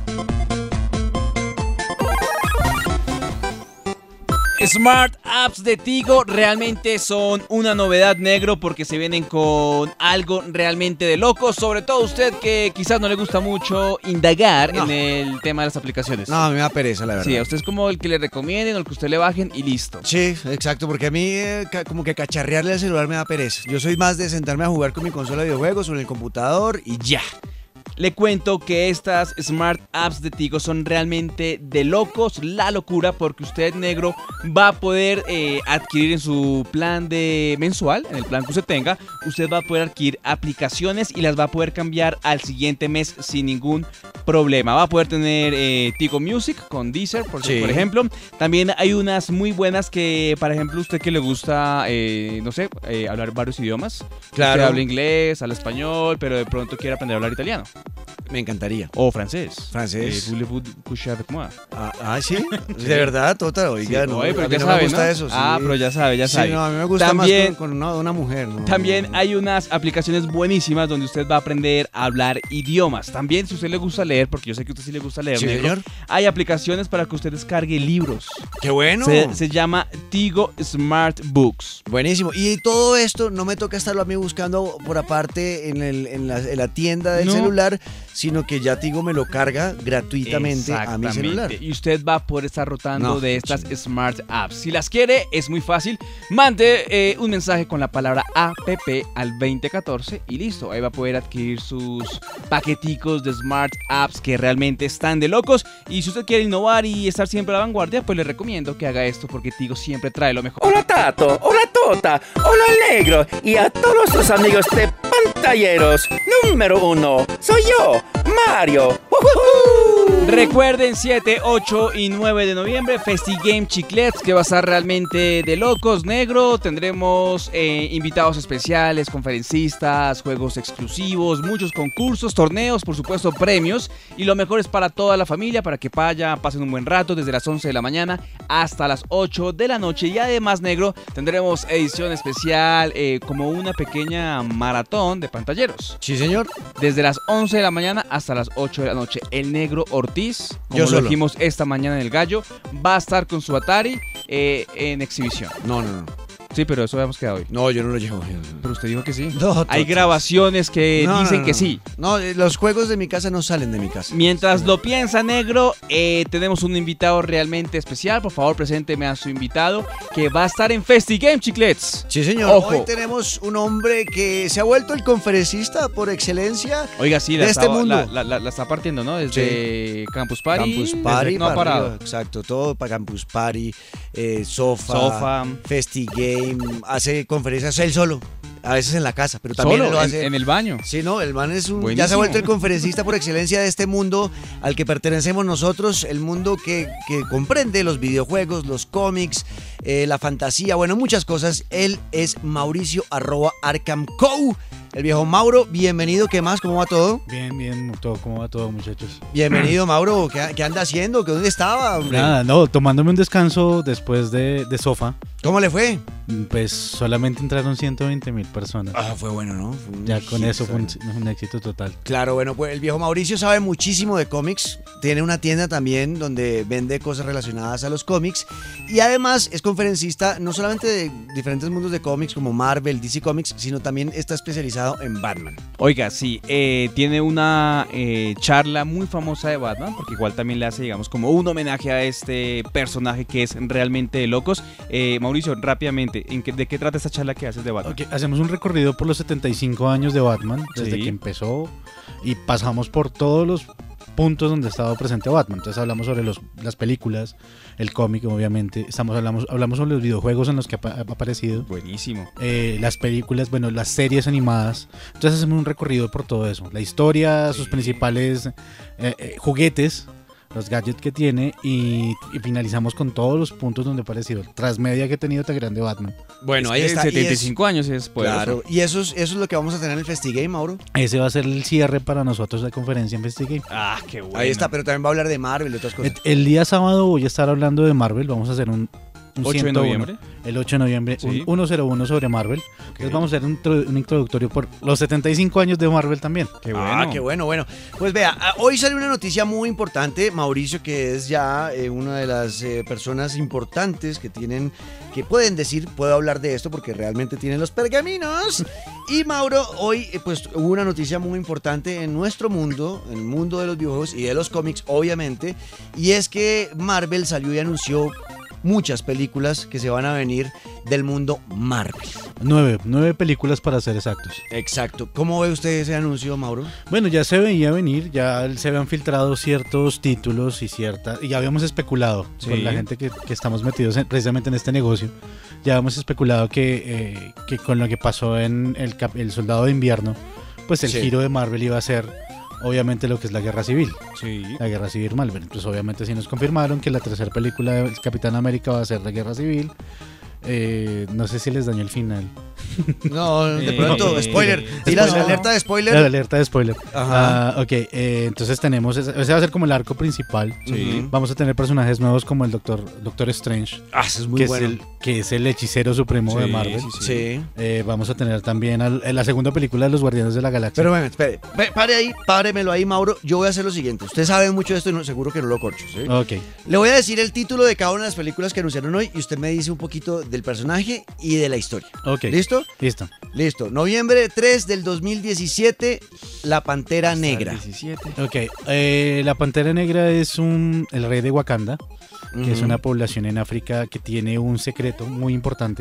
Smart Apps de Tigo realmente son una novedad, negro, porque se vienen con algo realmente de loco, sobre todo usted que quizás no le gusta mucho indagar en el tema de las aplicaciones. No, a mí me da pereza, la verdad. Sí, a usted es como el que le recomienden o el que usted le bajen y listo. Sí, exacto, porque a mí como que cacharrearle al celular me da pereza. Yo soy más de sentarme a jugar con mi consola de videojuegos o en el computador y ya. Le cuento que estas Smart Apps de Tigo son realmente de locos, la locura, porque usted, negro, va a poder adquirir en su plan de mensual, en el plan que usted tenga, usted va a poder adquirir aplicaciones y las va a poder cambiar al siguiente mes sin ningún problema. Va a poder tener Tigo Music con Deezer, por ejemplo. También hay unas muy buenas que, por ejemplo, usted que le gusta, no sé, hablar varios idiomas. Claro. Usted habla inglés, habla español, pero de pronto quiere aprender a hablar italiano. Me encantaría. O francés. Voulez-vous coucher avec moi? ¿Sí? ¿De verdad, Tota? Oiga, sí, no, pero a mí ya no sabe, me gusta ¿no? eso. Sí. Pero ya sabe. Sí, no, a mí me gusta también, más con una mujer. No, también hay unas aplicaciones buenísimas donde usted va a aprender a hablar idiomas. También, si a usted le gusta leer, porque yo sé que a usted sí le gusta leer, sí, negro, señor. hay aplicaciones para que usted descargue libros. ¡Qué bueno! Se llama Tigo Smart Books. Buenísimo. Y todo esto no me toca estarlo a mí buscando por aparte en la tienda del celular, sino que ya Tigo me lo carga gratuitamente a mi celular. Y usted va a poder estar rotando de estas Smart Apps. Si las quiere, es muy fácil. Mande un mensaje con la palabra APP al 2014 y listo. Ahí va a poder adquirir sus paqueticos de Smart Apps que realmente están de locos. Y si usted quiere innovar y estar siempre a la vanguardia, pues le recomiendo que haga esto porque Tigo siempre trae lo mejor. Hola Tato, hola Tota, hola Negro y a todos los amigos de Pantalla pantalleros número 1 soy yo, Mario. ¡Woohoo! Recuerden 7, 8 y 9 de noviembre FestiGame Chiclets, que va a estar realmente de locos, negro. Tendremos invitados especiales, conferencistas, juegos exclusivos, muchos concursos, torneos, por supuesto premios. Y lo mejor es para toda la familia, para que pasen un buen rato desde las 11 de la mañana hasta las 8 de la noche. Y además, negro, tendremos edición especial, como una pequeña maratón de pantalleros. Sí, señor. Desde las 11 de la mañana hasta las 8 de la noche. El negro Ortiz, como Yo lo solo. dijimos esta mañana en el Gallo, va a estar con su Atari en exhibición. No. Sí, pero eso habíamos quedado hoy. No, yo no lo llevo. Pero usted dijo que sí. No, Hay Toto. grabaciones que dicen que sí. No, los juegos de mi casa no salen de mi casa. Mientras lo piensa, negro, tenemos un invitado realmente especial. Por favor, presénteme a su invitado, que va a estar en FestiGame Chiclets. Sí, señor. Ojo. Hoy tenemos un hombre que se ha vuelto el conferencista por excelencia. Oiga, sí, de este mundo. la está partiendo, ¿no? Desde Campus Party. Campus Party, no ha para parado. arriba, exacto, todo para Campus Party, Sofa, FestiGame, hace conferencias él solo, a veces en la casa, pero también Solo, lo hace en el baño. Sí, no, el man es ya se Buenísimo. ha vuelto el conferencista por excelencia de este mundo al que pertenecemos nosotros, el mundo que comprende los videojuegos, los cómics, la fantasía, bueno, muchas cosas. Él es Mauricio @ArkhamCo. El viejo Mauro, bienvenido. ¿Qué más? ¿Cómo va todo? Bien, ¿cómo va todo, muchachos? Bienvenido, Mauro. ¿Qué anda haciendo? ¿Dónde estaba, hombre? Nada, no, tomándome un descanso después de Sofa, ¿Cómo le fue? pues solamente entraron 120,000 personas. Fue bueno, ¿no? Fue un Ya con hit, eso fue fue. un éxito total. Claro, bueno, pues el viejo Mauricio sabe muchísimo de cómics. Tiene una tienda también donde vende cosas relacionadas a los cómics. Y además es conferencista no solamente de diferentes mundos de cómics como Marvel, DC Comics, sino también está especializado en Batman. Oiga, sí, tiene una charla muy famosa de Batman, porque igual también le hace, digamos, como un homenaje a este personaje que es realmente de locos. Mauricio, rápidamente, ¿de qué trata esta charla que haces de Batman? Ok, hacemos un recorrido por los 75 años de Batman, desde Sí. que empezó, y pasamos por todos los puntos donde ha estado presente Batman. Entonces hablamos sobre las películas, el cómic, obviamente. Hablamos sobre los videojuegos en los que ha aparecido. Buenísimo. Las películas, bueno, las series animadas. Entonces hacemos un recorrido por todo eso. La historia, sus principales juguetes, los gadgets que tiene, y finalizamos con todos los puntos donde ha aparecido. El transmedia que ha tenido tan grande Batman. Bueno, Es ahí que está. 75 años es poderoso. Claro, y eso es lo que vamos a tener en el FestiGame, Mauro. Ese va a ser el cierre para nosotros de conferencia en FestiGame. Ah, qué bueno. Ahí está, pero también va a hablar de Marvel y otras cosas. El día sábado voy a estar hablando de Marvel. Vamos a hacer un 8 de 101, noviembre. El 8 de noviembre, Sí. un 101 sobre Marvel. Entonces vamos a hacer un introductorio por los 75 años de Marvel también. Qué bueno. Ah, qué bueno, bueno. Pues vea, hoy sale una noticia muy importante, Mauricio, que es ya una de las personas importantes que pueden decir, puedo hablar de esto porque realmente tienen los pergaminos. Y Mauro, hoy pues hubo una noticia muy importante en nuestro mundo, en el mundo de los videojuegos y de los cómics, obviamente, y es que Marvel salió y anunció muchas películas que se van a venir del mundo Marvel. 9 películas para ser exactos. Exacto. ¿Cómo ve usted ese anuncio, Mauro? Bueno, ya se veía venir, ya se habían filtrado ciertos títulos y ya habíamos especulado Sí. con la gente que estamos metidos precisamente en este negocio. Ya habíamos especulado que con lo que pasó en el Soldado de Invierno, pues el Sí. giro de Marvel iba a ser obviamente lo que es la Guerra Civil. Sí. La Guerra Civil Marvel. Entonces obviamente sí nos confirmaron que la tercera película de Capitán América va a ser la Guerra Civil. No sé si les dañó el final. No, de pronto, spoiler. ¿Y Spoiler. la alerta de spoiler? La alerta de spoiler. Ajá. Ok, entonces tenemos, ese va a ser como el arco principal. Sí. Vamos a tener personajes nuevos como el Doctor Strange, Ah, eso es muy que, bueno. que es el hechicero supremo de Marvel. Sí. Vamos a tener también la segunda película de los Guardianes de la Galaxia. Pero bueno, espere, páremelo ahí, Mauro. Yo voy a hacer lo siguiente. Usted sabe mucho de esto y seguro que no lo corcho, ¿sí? Ok, Le voy a decir el título de cada una de las películas que anunciaron hoy y usted me dice un poquito del personaje y de la historia. ok. ¿Listo? Listo. Listo. Noviembre 3 del 2017, La Pantera Negra. 17. Ok, la Pantera Negra es el rey de Wakanda, que es Ujú. una población en África que tiene un secreto muy importante.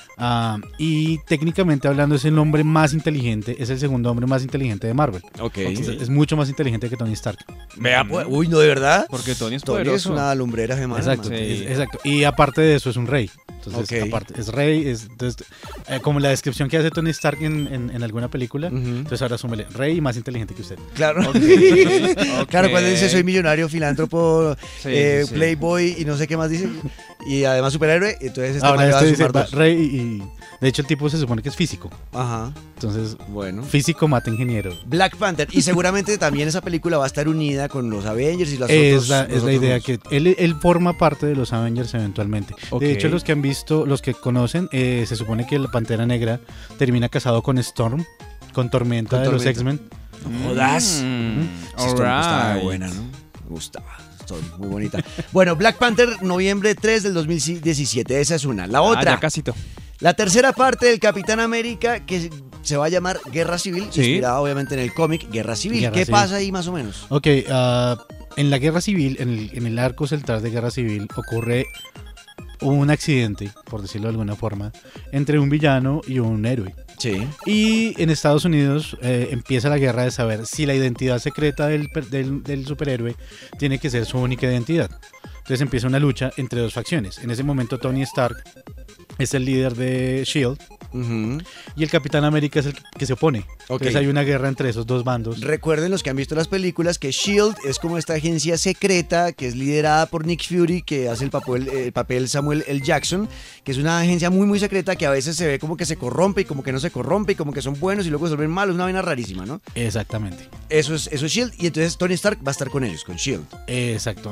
Y técnicamente hablando es el hombre más inteligente, es el segundo hombre más inteligente de Marvel. Ok. Es mucho más inteligente que Tony Stark. Vea, pues, uy, no, de verdad. Porque Tony es Tony es poderoso. una lumbrera gemana. Exacto, Sí. exacto. Y aparte de eso es un rey. Entonces, Ok. aparte, es rey, entonces, como la descripción que hace Tony Stark en alguna película, entonces ahora súmele rey y más inteligente que usted. Claro. Ok. Claro, cuando dice soy millonario, filántropo, Sí, sí. playboy y no sé qué más dice. Y además superhéroe, entonces este Ahora man le va a este dice sumar dos. rey y de hecho el tipo se supone que es físico. Ajá, Entonces, bueno. físico mata ingeniero. Black Panther. Y seguramente también esa película va a estar unida con los Avengers y los Es otros. la idea que él forma parte de los Avengers eventualmente. Ok. De hecho, los que han visto, los que conocen, se supone que la Pantera Negra termina casado con Storm, con Tormenta Con de los Tormenta. X-Men. No jodas. Esa Storm estaba alright. buena, ¿no? Me gustaba. Storm, muy bonita. Bueno, Black Panther, noviembre 3 del 2017. Esa es una. La otra. Ya casito. La tercera parte del Capitán América, que se va a llamar Guerra Civil, Sí. inspirada obviamente en el cómic Guerra Civil. Guerra ¿Qué Civil. pasa ahí más o menos? Ok, en la Guerra Civil, en el arco central de Guerra Civil, ocurre un accidente, por decirlo de alguna forma, entre un villano y un héroe. Sí. Y en Estados Unidos empieza la guerra de saber si la identidad secreta del superhéroe tiene que ser su única identidad. Entonces empieza una lucha entre dos facciones. En ese momento Tony Stark es el líder de S.H.I.E.L.D. y el Capitán América es el que se opone. Ok. Entonces hay una guerra entre esos dos bandos. Recuerden los que han visto las películas que S.H.I.E.L.D. es como esta agencia secreta que es liderada por Nick Fury, que hace el papel Samuel L. Jackson, que es una agencia muy muy secreta que a veces se ve como que se corrompe y como que no se corrompe y como que son buenos y luego se vuelven malos, una vaina rarísima, ¿no? Exactamente. Eso es S.H.I.E.L.D. y entonces Tony Stark va a estar con ellos, con S.H.I.E.L.D. Exacto.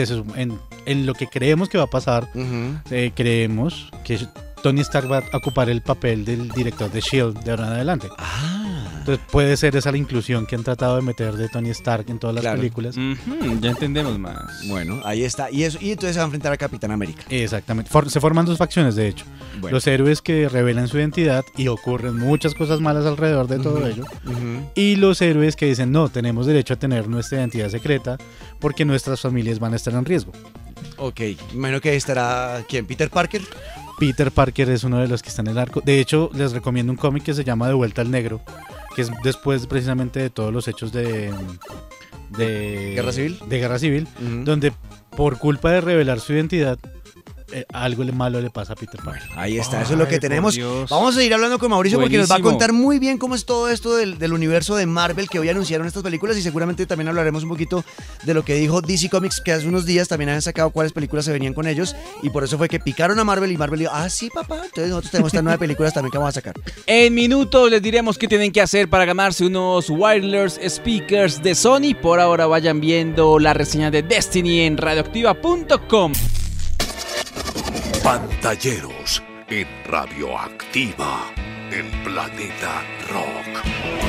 En lo que creemos que va a pasar, creemos que Tony Stark va a ocupar el papel del director de S.H.I.E.L.D. de ahora en adelante. Entonces puede ser esa la inclusión que han tratado de meter de Tony Stark en todas las Claro. películas. Ya entendemos más. Bueno, ahí está. Y entonces se va a enfrentar a Capitán América. Exactamente. Se forman dos facciones, de hecho. Bueno. Los héroes que revelan su identidad y ocurren muchas cosas malas alrededor de todo ello. Y los héroes que dicen, no, tenemos derecho a tener nuestra identidad secreta porque nuestras familias van a estar en riesgo. Ok, imagino que estará, ¿quién? ¿Peter Parker? Peter Parker es uno de los que está en el arco. De hecho, les recomiendo un cómic que se llama De Vuelta al Negro, que es después precisamente de todos los hechos de ¿Guerra Civil? De Guerra Civil, Ujú. donde por culpa de revelar su identidad, algo malo le pasa a Peter Parker. Ahí está, eso es lo que Ay, por tenemos. Dios. Vamos a seguir hablando con Mauricio porque nos va a Buenísimo. contar muy bien cómo es todo esto del universo de Marvel que hoy anunciaron estas películas y seguramente también hablaremos un poquito de lo que dijo DC Comics, que hace unos días también han sacado cuáles películas se venían con ellos y por eso fue que picaron a Marvel y Marvel dijo, ah, sí, papá, entonces nosotros tenemos estas 9 películas también que vamos a sacar. En minutos les diremos qué tienen que hacer para ganarse unos wireless speakers de Sony. Por ahora vayan viendo la reseña de Destiny en radioactiva.com. Pantalleros en Radioactiva, el planeta rock.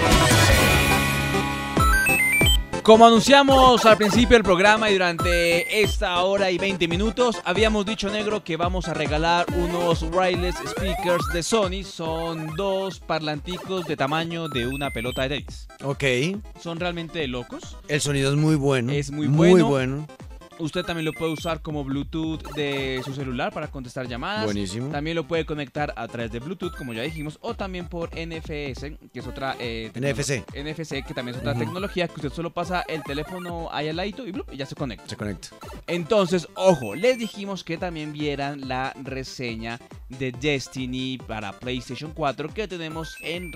Como anunciamos al principio del programa y durante esta hora y 20 minutos, habíamos dicho, Negro, que vamos a regalar unos wireless speakers de Sony. Son 2 parlanticos de tamaño de una pelota de tenis. Ok, Son realmente de locos. el sonido es muy bueno. Es muy Muy bueno. bueno. Usted también lo puede usar como Bluetooth de su celular para contestar llamadas. Buenísimo. También lo puede conectar a través de Bluetooth, como ya dijimos, o también por NFC, que es otra NFC. NFC, que también es otra tecnología que usted solo pasa el teléfono ahí al ladito y ¡blup! Y ya se conecta. Se conecta. Entonces, ojo, les dijimos que también vieran la reseña de Destiny para PlayStation 4 que tenemos en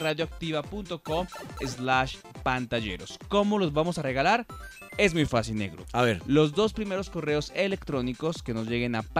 radioactiva.com/pantalleros. ¿Cómo los vamos a regalar? Es muy fácil, Negro. A ver. Los 2 primeros correos electrónicos que nos lleguen a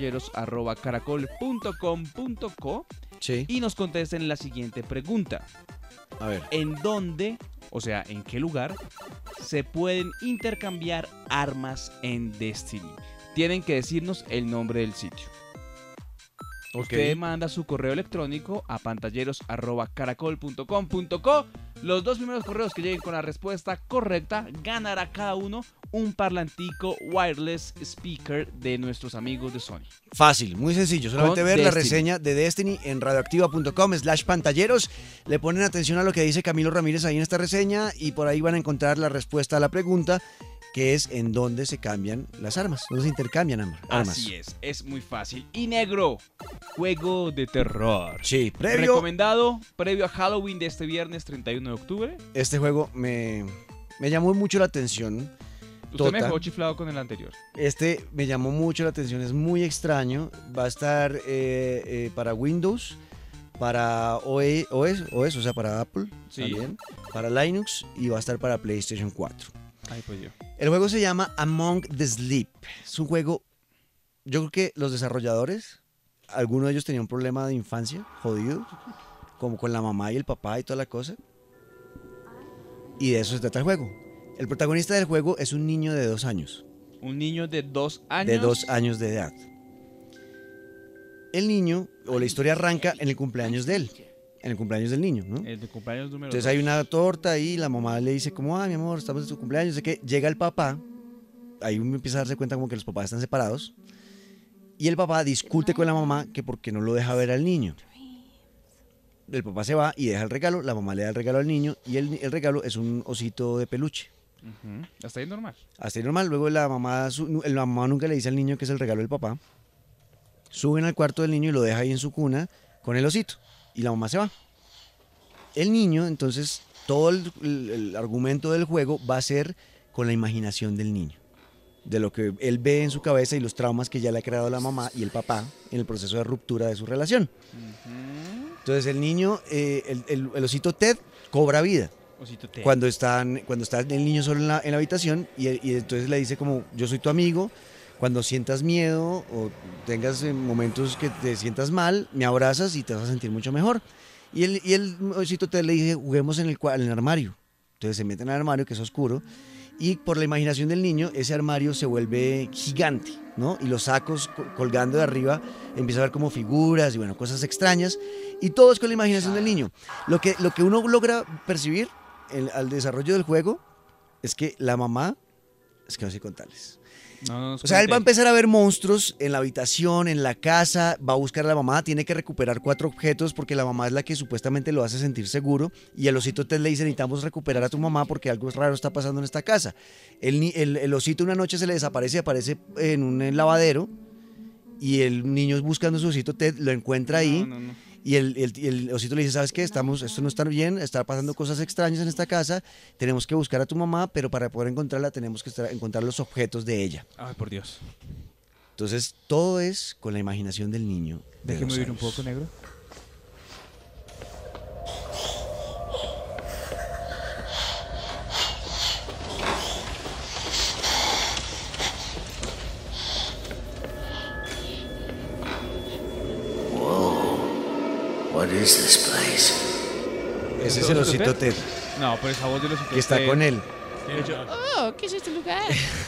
pantalleros@caracol.com.co Sí. y nos contesten la siguiente pregunta. A ver. ¿En dónde, o sea, en qué lugar, se pueden intercambiar armas en Destiny? Tienen que decirnos el nombre del sitio. Usted manda su correo electrónico a pantalleros@caracol.com.co. Los 2 primeros correos que lleguen con la respuesta correcta ganará cada uno un parlantico wireless speaker de nuestros amigos de Sony. Fácil, muy sencillo. Solamente Con ver la Destiny. reseña de Destiny en radioactiva.com/pantalleros. Le ponen atención a lo que dice Camilo Ramírez ahí en esta reseña y por ahí van a encontrar la respuesta a la pregunta, que es en dónde se cambian las armas, dónde se intercambian armas. Así es muy fácil. Y Negro, juego de terror. Sí, Recomendado previo a Halloween de este viernes 31 de octubre. Este juego me llamó mucho la atención. Usted me tota. dejó chiflado con el anterior. Este me llamó mucho la atención, es muy extraño. Va a estar para Windows, para OS, o sea, para Apple Sí. también, para Linux y va a estar para PlayStation 4. Ay, pues yo. El juego se llama Among the Sleep. Es un juego, yo creo que los desarrolladores, algunos de ellos tenían un problema de infancia, jodido, como con la mamá y el papá y toda la cosa. Y de eso se trata el juego. El protagonista del juego es un niño de 2 años. Un niño de 2 años. De 2 años de edad. El niño, o la historia arranca en el cumpleaños de él. En el cumpleaños del niño, ¿no? El de cumpleaños número Entonces 2. hay una torta y la mamá le dice como, mi amor, estamos en tu cumpleaños, sé que llega el papá, ahí uno empieza a darse cuenta como que los papás están separados, y el papá discute con la mamá que porque no lo deja ver al niño. El papá se va y deja el regalo, la mamá le da el regalo al niño, y el regalo es un osito de peluche. Ujú. Hasta ahí normal. Hasta ahí normal, luego la mamá nunca le dice al niño que es el regalo del papá, suben al cuarto del niño y lo deja ahí en su cuna con el osito, y la mamá se va. El niño, entonces, todo el argumento del juego va a ser con la imaginación del niño, de lo que él ve en su cabeza y los traumas que ya le ha creado la mamá y el papá en el proceso de ruptura de su relación. Entonces el niño, el osito Ted cobra vida. Osito T. Cuando está el niño solo en la habitación y entonces le dice como, yo soy tu amigo, cuando sientas miedo o tengas momentos que te sientas mal, me abrazas y te vas a sentir mucho mejor. Y el osito Ted le dice, juguemos en el armario. Entonces se mete en el armario, que es oscuro, y por la imaginación del niño, ese armario se vuelve gigante, ¿no? Y los sacos colgando de arriba, empieza a ver como figuras y bueno, cosas extrañas, y todo es con la imaginación del niño. Lo que uno logra percibir al desarrollo del juego es que la mamá, es que no sé contarles. No, O sea, él va a empezar a ver monstruos en la habitación, en la casa, va a buscar a la mamá, tiene que recuperar 4 objetos porque la mamá es la que supuestamente lo hace sentir seguro y el osito Ted le dice, necesitamos recuperar a tu mamá porque algo raro está pasando en esta casa. El osito una noche se le desaparece, aparece en un lavadero y el niño buscando a su osito Ted lo encuentra ahí. No. Y el osito le dice, ¿sabes qué? Esto no está bien, está pasando cosas extrañas en esta casa, tenemos que buscar a tu mamá, pero para poder encontrarla tenemos que encontrar los objetos de ella. Ay, por Dios. Entonces, todo es con la imaginación del niño. Déjeme oír un poco, negro. What is this place? Ese es el osito Ted, No, pero esa voz del osito que está Ted. con él. Oh, ¿qué es este lugar?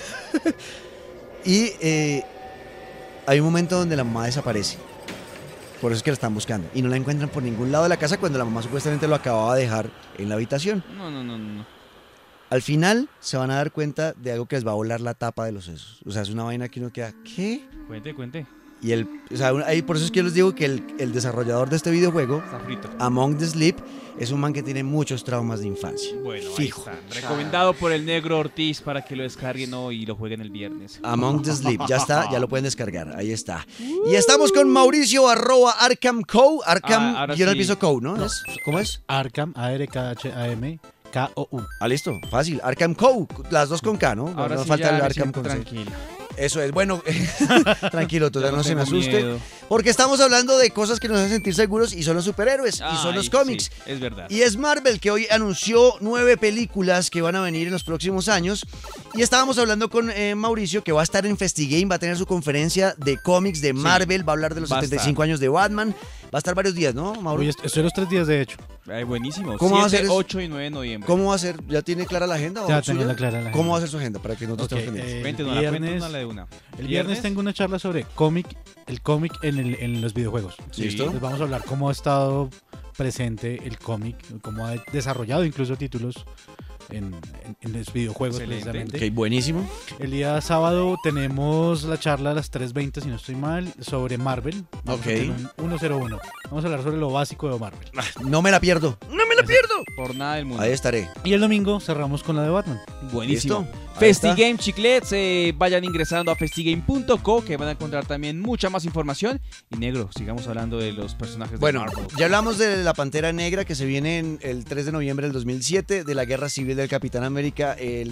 Y hay un momento donde la mamá desaparece. Por eso es que la están buscando. Y no la encuentran por ningún lado de la casa cuando la mamá supuestamente lo acababa de dejar en la habitación. No. Al final se van a dar cuenta de algo que les va a volar la tapa de los sesos. O sea, es una vaina que uno queda, ¿qué? Cuente. Y por eso es que yo les digo que el desarrollador de este videojuego, Está frito. Among the Sleep, es un man que tiene muchos traumas de infancia. Bueno, Fijo. ahí está. Recomendado por el negro Ortiz para que lo descarguen hoy y lo jueguen el viernes. Among the Sleep, ya está, ya lo pueden descargar, ahí está. Y estamos con Mauricio @ArkhamCo, Arkham ahora guión al sí. piso Co, ¿no? ¿Cómo es? Arkham, ARKHAM, KOU. Listo, fácil, Arkham Co, las dos con K, ¿no? Ahora no sí falta ya el me Arkham siento con C. tranquilo. Eso es, bueno, tranquilo, todavía Ya no se me tengo asuste, miedo. porque estamos hablando de cosas que nos hacen sentir seguros y son los superhéroes, y son los Ay, cómics. sí, es verdad. Y es Marvel, que hoy anunció 9 películas que van a venir en los próximos años. Y estábamos hablando con Mauricio, que va a estar en Festigame, va a tener su conferencia de cómics de Marvel, va a hablar de los va a 75 años de Batman. Va a estar varios días, ¿no, Hoy Mauricio? estoy los 3 días, de hecho. Ay, buenísimo. ¿Cómo va a 7, ser eso? 8 y 9 de noviembre. ¿Cómo va a ser? ¿Ya tiene clara la agenda? Ya o tengo suya? la clara la ¿Cómo agenda. va a ser su agenda? Para que nosotros Ok, estemos pendientes. Cuéntenos, viernes, la de una. el viernes tengo una charla sobre el cómic en los videojuegos. Sí. ¿Listo? Entonces vamos a hablar cómo ha estado presente el cómic, cómo ha desarrollado incluso títulos en los videojuegos. Excelente. Precisamente. Ok, buenísimo. El día sábado tenemos la charla a las 3:20, si no estoy mal, sobre Marvel. Vamos Ok. a tener un 101. Vamos a hablar sobre lo básico de Marvel. No me la pierdo. No me lo pierdo! Por nada del mundo. Ahí estaré. Y el domingo cerramos con la de Batman. Buenísimo. ¿Listo? Ahí está. FestiGame Chiclets, vayan ingresando a festigame.co que van a encontrar también mucha más información. Y negro, sigamos hablando de los personajes Bueno, de Marvel. ya hablamos de la Pantera Negra que se viene el 3 de noviembre del 2007, de la Guerra Civil del Capitán América el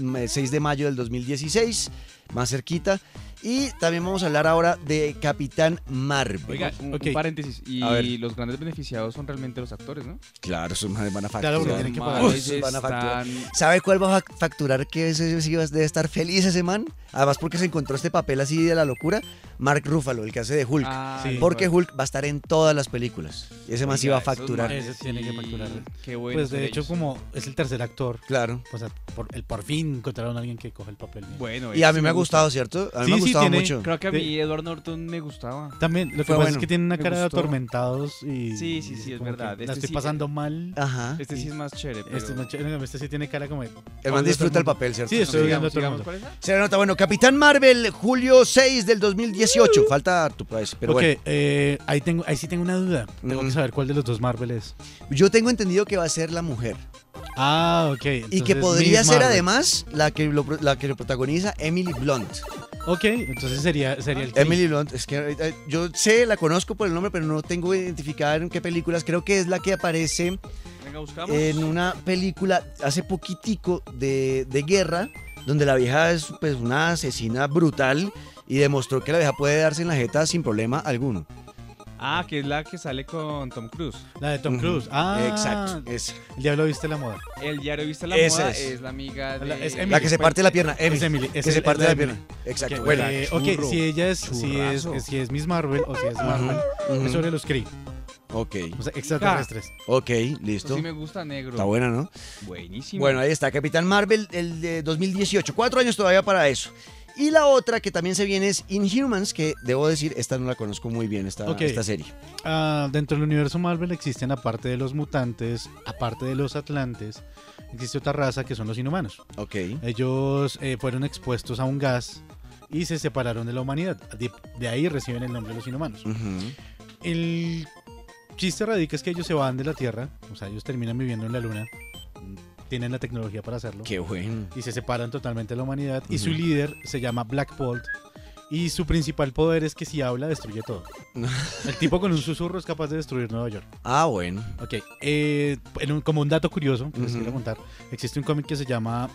6 de mayo del 2016, más cerquita. Y también vamos a hablar ahora de Capitán Marvel. Oiga, un paréntesis. Y A ver. los grandes beneficiados son realmente los actores, ¿no? Claro, esos manes van a Claro, facturar. porque tienen que pagar. Esos van a facturar. ¿Sabe cuál va a facturar? Que ese sí debe estar feliz ese man. Además porque se encontró este papel así de la locura. Mark Ruffalo, el que hace de Hulk. Sí. Porque Hulk va a estar en todas las películas. Y ese man sí va a facturar. Ese tiene que facturar. Qué bueno. Pues de hecho, como es el tercer actor, Claro. pues por fin encontraron a alguien que coge el papel. Bueno, Y a ese mí me ha gustado, ¿cierto? A mí Sí, me ha sí, gustado tiene- mucho. Creo que a De- mí Edward Norton me gustaba. También, lo que Fue pasa bueno. es que tiene una Me cara de gustó. atormentados y... Sí, sí, sí, es como que verdad. La Este estoy sí- pasando mal. Ajá. Este sí es más chévere. Pero... Este sí tiene cara como... El man disfruta el papel, ¿cierto? Sí, estoy odiando a sigamos, todo el sigamos mundo. por esa. Se le nota, bueno, Capitán Marvel, julio 6 del 2018. Falta tu país, pero Ok, bueno. ahí sí tengo una duda. Tengo que saber cuál de los dos Marvel es. Yo tengo entendido que va a ser la mujer. Ah, ok. Y que entonces podría Miss ser Marvel. además la que lo protagoniza Emily Blunt. Ok, entonces sería el Kree. Emily Blunt, es que yo sé, la conozco por el nombre, pero no tengo identificada en qué películas. Creo que es la que aparece Venga, buscamos. en una película hace poquitico de guerra, donde la vieja es pues una asesina brutal y demostró que la vieja puede darse en la jeta sin problema alguno. Ah, que es la que sale con Tom Cruise. La de Tom Ujú. Cruise. Ah, Exacto, esa. El diablo viste la moda. El diario Viste la Esa Moda es. es la amiga de... Es Emily. La que se parte la pierna, Emily. Es Emily, que es se el- parte es la la pierna. Emily. Exacto, Ok, bueno. ok, si ella es, churrazo. si es Miss Marvel o si es Marvel, ujú. es sobre los Kree, Ok, o sea, extraterrestres. ok, Esto listo. sí me gusta, negro. Está buena, ¿no? Buenísimo. Bueno, ahí está, Capitán Marvel, el de 2018. 4 años todavía para eso. Y la otra que también se viene es Inhumans, que debo decir, esta no la conozco muy bien, esta serie. Dentro del universo Marvel existen, aparte de los mutantes, aparte de los atlantes, existe otra raza que son los inhumanos. Ok. Ellos fueron expuestos a un gas y se separaron de la humanidad. De ahí reciben el nombre de los inhumanos. Ujú. El chiste radica es que ellos se van de la Tierra, o sea, ellos terminan viviendo en la Luna, tienen la tecnología para hacerlo, Qué bueno. y se separan totalmente de la humanidad, y su Ujú. líder se llama Black Bolt, y su principal poder es que si habla, destruye todo. El tipo con un susurro es capaz de destruir Nueva York. Ah, bueno. Ok, como un dato curioso que les Ujú. quiero contar, existe un cómic que se llama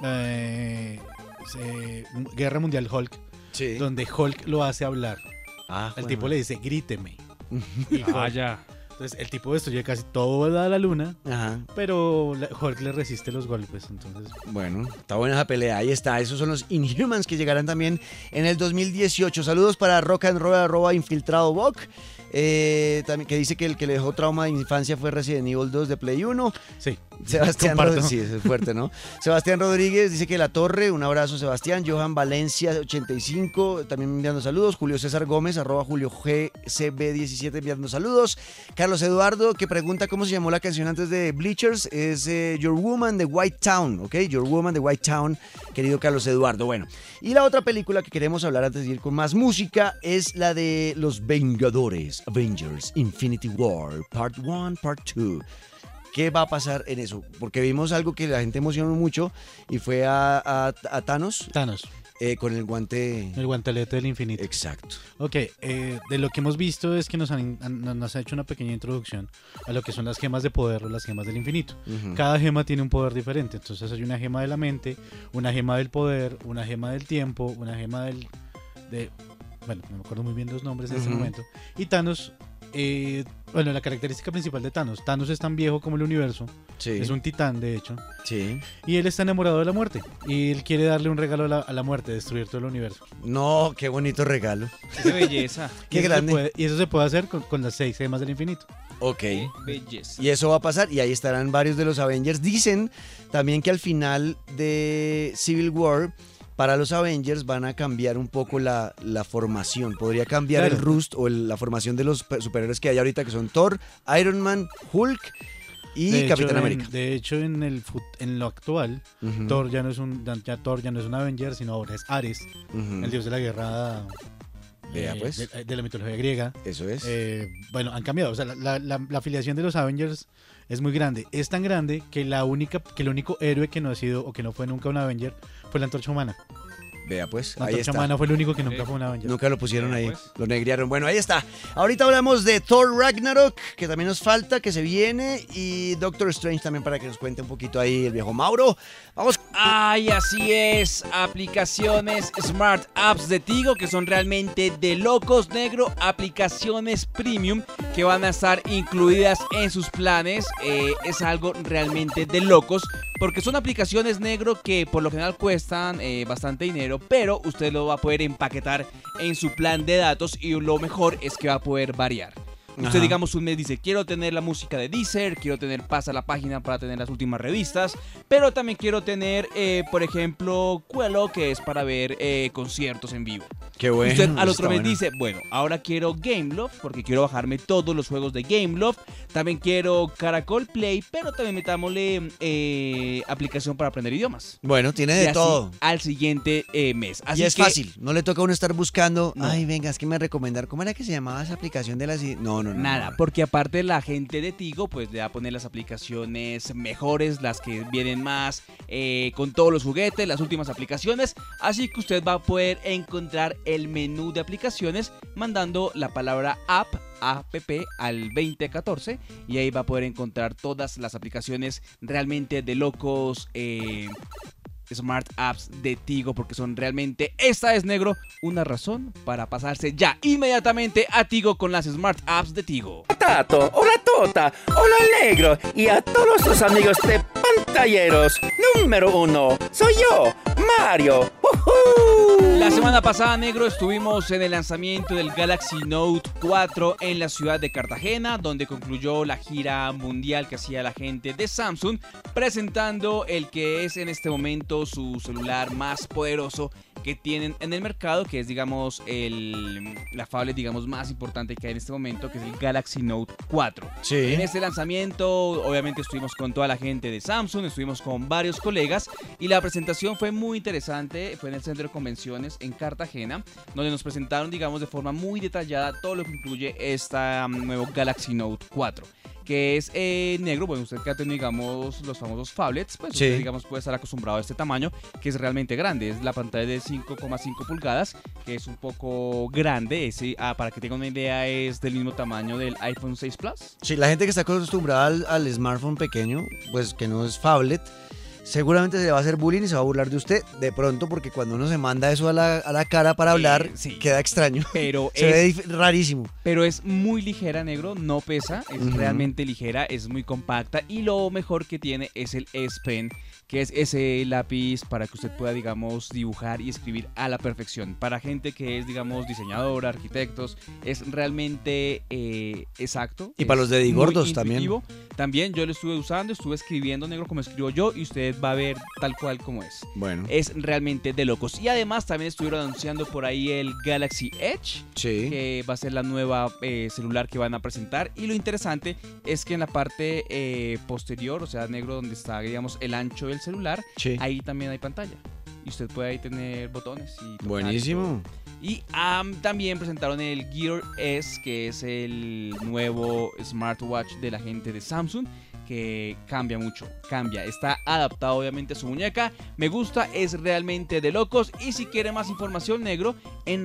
Guerra Mundial Hulk, Sí. donde Hulk lo hace hablar. Ah, El bueno. tipo le dice, gríteme. Y Hulk- ya. Entonces el tipo destruye casi toda la luna, Ajá. pero Hulk le resiste los golpes. Entonces, Bueno, está buena esa pelea. Ahí está. Esos son los Inhumans que llegarán también en el 2018. Saludos para Rock and Roll @infiltradoboc. También que dice que el que le dejó trauma de infancia fue Resident Evil 2 de Play 1. sí. Sebastián Comparto. Rodríguez, sí, es fuerte, ¿no? Sebastián Rodríguez dice que La Torre, un abrazo Sebastián. Johan Valencia 85, también enviando saludos. Julio César Gómez, @JulioGCB17 enviando saludos. Carlos Eduardo que pregunta cómo se llamó la canción antes de Bleachers, es Your Woman de White Town, ¿ok? Your Woman de White Town, querido Carlos Eduardo. Bueno, y la otra película que queremos hablar antes de ir con más música es la de Los Vengadores, Avengers, Infinity War, Part 1, Part 2. ¿Qué va a pasar en eso? Porque vimos algo que la gente emocionó mucho y fue a Thanos Thanos, con el guante. el guantelete del infinito. Exacto. Ok, de lo que hemos visto es que nos ha hecho una pequeña introducción a lo que son las gemas de poder o las gemas del infinito. Ujú. Cada gema tiene un poder diferente. Entonces hay una gema de la mente, una gema del poder, una gema del tiempo, una gema bueno, no me acuerdo muy bien los nombres en este Ujú. momento. Y Thanos, bueno, la característica principal de Thanos es tan viejo como el universo, Sí. es un titán de hecho, Sí. y él está enamorado de la muerte. Y él quiere darle un regalo a la muerte, destruir todo el universo. No, qué bonito regalo. Qué belleza. Qué Y eso grande. y eso se puede hacer con las 6 gemas del infinito. Ok. Qué belleza. Y eso va a pasar y ahí estarán varios de los Avengers. Dicen también que al final de Civil War, para los Avengers van a cambiar un poco la formación. Podría cambiar Claro. el rust o la formación de los superhéroes que hay ahorita, que son Thor, Iron Man, Hulk y De Capitán hecho, América. De hecho, en lo actual, Ujú, Thor ya no es un Avenger, sino ahora es Ares, ujú. el dios de la guerra Vea, pues. de la mitología griega. Eso es. Bueno, han cambiado. O sea, la afiliación de los Avengers es muy grande. Es tan grande que el único héroe que no ha sido o que no fue nunca un Avenger fue la Antorcha Humana. Vea, pues, La ahí Antorcha está. Humana fue el único que nunca fue un Avenger. Nunca lo pusieron ahí, pues. lo negrearon. Bueno, ahí está. Ahorita hablamos de Thor Ragnarok, que también nos falta, que se viene, y Doctor Strange también para que nos cuente un poquito ahí el viejo Mauro. Vamos. Ay, así es, aplicaciones Smart Apps de Tigo que son realmente de locos, negro, aplicaciones premium que van a estar incluidas en sus planes, es algo realmente de locos, porque son aplicaciones, negro, que por lo general cuestan bastante dinero, pero usted lo va a poder empaquetar en su plan de datos y lo mejor es que va a poder variar. Usted, Ajá. digamos, un mes dice, quiero tener la música de Deezer, quiero tener Pasa la página para tener las últimas revistas, pero también quiero tener, por ejemplo, Cuelo, que es para ver conciertos en vivo. Qué bueno. Usted al está otro mes bueno. dice, bueno, ahora quiero Gameloft, porque quiero bajarme todos los juegos de Gameloft. También quiero Caracol Play, pero también metámosle aplicación para aprender idiomas. Bueno, tiene Y de así todo. al siguiente mes. Así Y es que, fácil, no le toca a uno estar buscando. No. Ay, venga, es que me recomendaron. ¿Cómo era que se llamaba esa aplicación de las.? No. Nada, porque aparte la gente de Tigo pues le va a poner las aplicaciones mejores, las que vienen más con todos los juguetes, las últimas aplicaciones, así que usted va a poder encontrar el menú de aplicaciones mandando la palabra app al 2014 y ahí va a poder encontrar todas las aplicaciones realmente de locos. Smart Apps de Tigo, porque son realmente, esta es, negro, una razón para pasarse ya inmediatamente a Tigo con las Smart Apps de Tigo. Tato, hola Tota, hola Negro y a todos los amigos de Pantalleros. Número 1, soy yo, Mario. ¡Woohoo! La semana pasada, negro, estuvimos en el lanzamiento del Galaxy Note 4 en la ciudad de Cartagena, donde concluyó la gira mundial que hacía la gente de Samsung, presentando el que es en este momento su celular más poderoso que tienen en el mercado, que es, digamos, la tablet, digamos, más importante que hay en este momento, que es el Galaxy Note 4. Sí. En este lanzamiento, obviamente, estuvimos con toda la gente de Samsung, estuvimos con varios colegas y la presentación fue muy interesante. Fue en el centro de convenciones en Cartagena, donde nos presentaron, digamos, de forma muy detallada todo lo que incluye este nuevo Galaxy Note 4. Que es negro, bueno, usted que ha tenido, digamos, los famosos phablets, pues Sí. usted, digamos, puede estar acostumbrado a este tamaño, que es realmente grande. Es la pantalla de 5,5 pulgadas, que es un poco grande. Para que tengan una idea, es del mismo tamaño del iPhone 6 Plus. Sí, la gente que está acostumbrada al smartphone pequeño, pues que no es phablet, seguramente se le va a hacer bullying y se va a burlar de usted de pronto, porque cuando uno se manda eso a la cara para hablar, sí. queda extraño. Pero Se ve rarísimo. Pero es muy ligera, negro, no pesa, es realmente ligera, es muy compacta y lo mejor que tiene es el S Pen, que es ese lápiz para que usted pueda, digamos, dibujar y escribir a la perfección. Para gente que es, digamos, diseñadora, arquitectos, es realmente exacto. Y para los dedicordos muy también. intuitivo. También yo lo estuve usando, estuve escribiendo, negro, como escribo yo, y usted va a ver tal cual como es. Bueno. Es realmente de locos. Y además también estuvieron anunciando por ahí el Galaxy Edge, Sí. que va a ser la nueva celular que van a presentar. Y lo interesante es que en la parte posterior, o sea, negro, donde está, digamos, el ancho del celular, Sí. ahí también hay pantalla. Y usted puede ahí tener botones. Y tocar Buenísimo. y también presentaron el Gear S, que es el nuevo smartwatch de la gente de Samsung, que cambia mucho, está adaptado obviamente a su muñeca, me gusta, es realmente de locos. Y si quiere más información, negro, en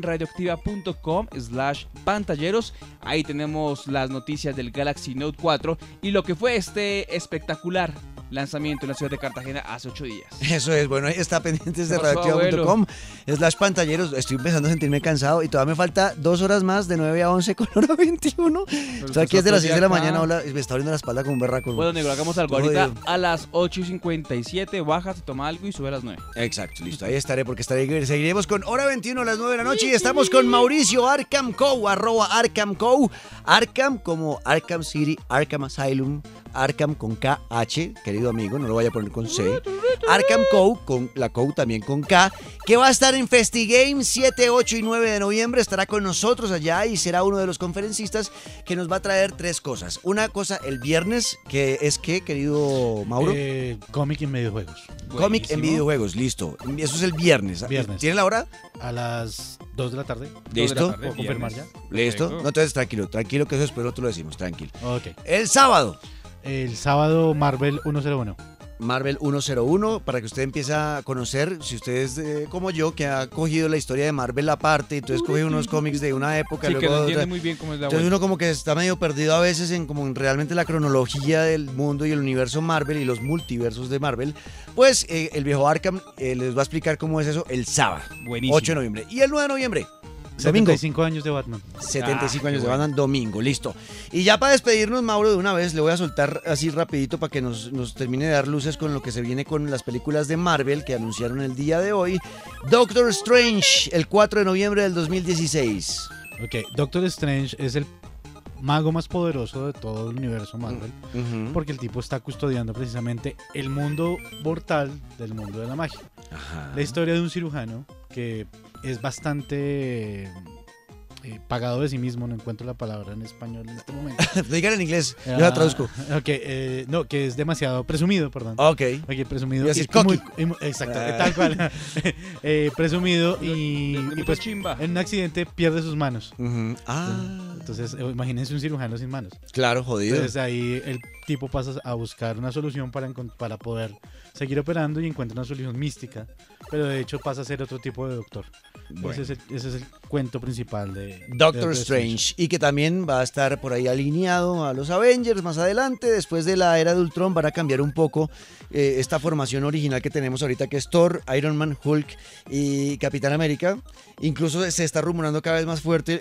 radioactiva.com/pantalleros, ahí tenemos las noticias del Galaxy Note 4 y lo que fue este espectacular lanzamiento en la ciudad de Cartagena hace 8 días. Eso es, bueno, ahí está pendientes de ¿Qué pasó, radioactiva.com/pantalleros. Estoy empezando a sentirme cansado y todavía me falta 2 horas más de 9 a 11 con hora 21. Estoy aquí desde las 6 de la mañana, hola, me está abriendo la espalda como un berraco. Bueno, negro, hagamos algo. Todo Ahorita jodido. a las 8:57 bajas, toma algo y sube a las 9. Exacto, listo, ahí estaré porque seguiremos con hora 21 a las 9 de la noche y estamos con Mauricio Arkham Co, @Arkham Co. Arkham como Arkham City, Arkham Asylum, Arkham con KH, que querido amigo, no lo vaya a poner con C. Arkham Co, con la Co también con K, que va a estar en FestiGame 7, 8 y 9 de noviembre. Estará con nosotros allá y será uno de los conferencistas que nos va a traer 3 cosas. Una cosa el viernes, que es ¿qué, querido Mauro? Cómic en videojuegos. Cómic en videojuegos, listo. Eso es el viernes. ¿Tiene la hora? A las 2 de la tarde. ¿Listo? ¿Puedo confirmar ya? ¿Listo? No, entonces tranquilo que eso después nosotros lo decimos, tranquilo. Ok. El sábado. El sábado Marvel 101. Marvel 101, para que usted empiece a conocer, si usted es como yo, que ha cogido la historia de Marvel aparte, entonces coge unos cómics de una época, Sí, luego que no de entiende otra. muy bien cómo es la Entonces vuelta. uno como que está medio perdido a veces en como en realmente la cronología del mundo y el universo Marvel y los multiversos de Marvel. Pues el viejo Arkham les va a explicar cómo es eso el sábado, Buenísimo. 8 de noviembre. Y el 9 de noviembre, domingo. 75 años de Batman. 75 años qué de bueno. Batman, domingo, listo. Y ya para despedirnos, Mauro, de una vez le voy a soltar así rapidito para que nos termine de dar luces con lo que se viene con las películas de Marvel que anunciaron el día de hoy. Doctor Strange, el 4 de noviembre del 2016. Ok, Doctor Strange es el mago más poderoso de todo el universo Marvel, porque el tipo está custodiando precisamente el mundo mortal del mundo de la magia. Ajá. La historia de un cirujano que es bastante pagado de sí mismo, no encuentro la palabra en español en este momento. Díganlo en inglés, yo la traduzco. Ok, no, que es demasiado presumido, perdón. Ok. Ok, presumido. Iba a decir y muy- cocky. y muy- exacto, tal cual. Presumido y pues chimba. en un accidente pierde sus manos. Ujú. Ah, Entonces, imagínense un cirujano sin manos. claro, jodido. Entonces ahí el tipo pasa a buscar una solución para poder seguir operando y encuentra una solución mística, pero de hecho pasa a ser otro tipo de doctor. Bueno. Ese es el cuento principal de Doctor Strange, y que también va a estar por ahí alineado a los Avengers más adelante. Después de la era de Ultron van a cambiar un poco esta formación original que tenemos ahorita, que es Thor, Iron Man, Hulk y Capitán América. Incluso se está rumorando cada vez más fuerte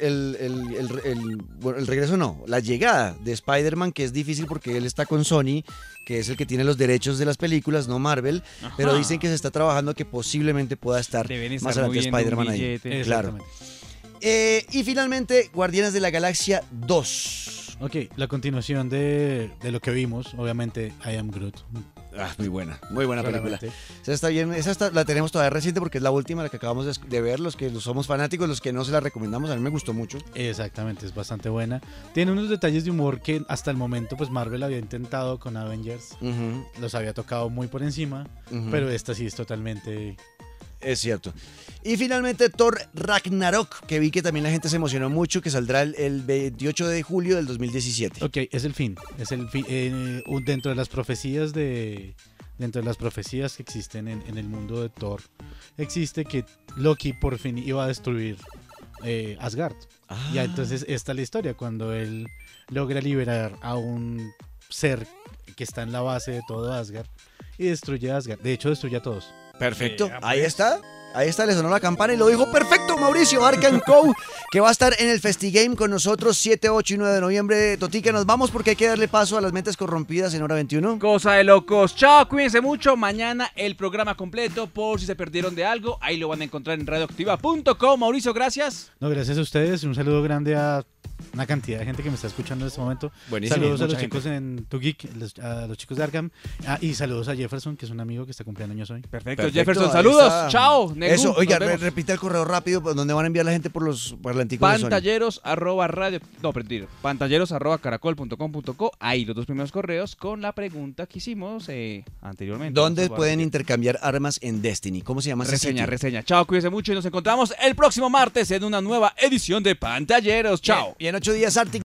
bueno, el regreso, no, la llegada de Spider-Man, que es difícil porque él está con Sony, que es el que tiene los derechos de las películas, no Marvel. Ajá. Pero dicen que se está trabajando que posiblemente pueda estar Deben estar más adelante moviendo un Spider-Man ahí. billete. Claro. Exactamente. Y finalmente, Guardianes de la Galaxia 2. Ok, la continuación de lo que vimos, obviamente I Am Groot. Muy buena película. Claramente. Esa está bien, la tenemos todavía reciente porque es la última, la que acabamos de ver, los que somos fanáticos, los que no se la recomendamos, a mí me gustó mucho. Exactamente, es bastante buena. Tiene unos detalles de humor que hasta el momento pues Marvel había intentado con Avengers. Ujú, Los había tocado muy por encima, ujú. pero esta sí es totalmente... Es cierto. Y finalmente Thor Ragnarok, que vi que también la gente se emocionó mucho, que saldrá el 28 de julio del 2017. Ok, es el fin. Es el fin. Dentro de las profecías dentro de las profecías que existen en el mundo de Thor, existe que Loki por fin iba a destruir Asgard. Ah. Ya entonces esta es la historia, cuando él logra liberar a un ser que está en la base de todo Asgard y destruye Asgard. De hecho, destruye a todos. Perfecto, ahí está. Ahí está, le sonó la campana y lo dijo perfecto Mauricio Arkham Co, que va a estar en el FestiGame con nosotros 7, 8 y 9 de noviembre. Totica, nos vamos porque hay que darle paso a las mentes corrompidas en hora 21. Cosa de locos. Chao, cuídense mucho. Mañana el programa completo, por si se perdieron de algo, ahí lo van a encontrar en radioactiva.com. Mauricio, gracias. No, gracias a ustedes. Un saludo grande a una cantidad de gente que me está escuchando en este momento. Buenísimo, Saludos a mucha los gente. chicos en Tu Geek, a los chicos de Arkham. Y saludos a Jefferson, que es un amigo que está cumpliendo años hoy. Perfecto, Perfecto, Jefferson, ahí saludos. está. Chao, Negu, Eso, oiga, nos vemos. repita el correo rápido, donde van a enviar la gente por los parlanticos de Sony. pantalleros@radio, pantalleros@caracol.com.co. Ahí los dos primeros correos con la pregunta que hicimos anteriormente. ¿Dónde Vamos a pueden ver. intercambiar armas en Destiny? ¿Cómo se llama ese Reseña, sitio? reseña. Chao, cuídense mucho y nos encontramos el próximo martes en una nueva edición de Pantalleros. Chao. Y en 8 días, Arctic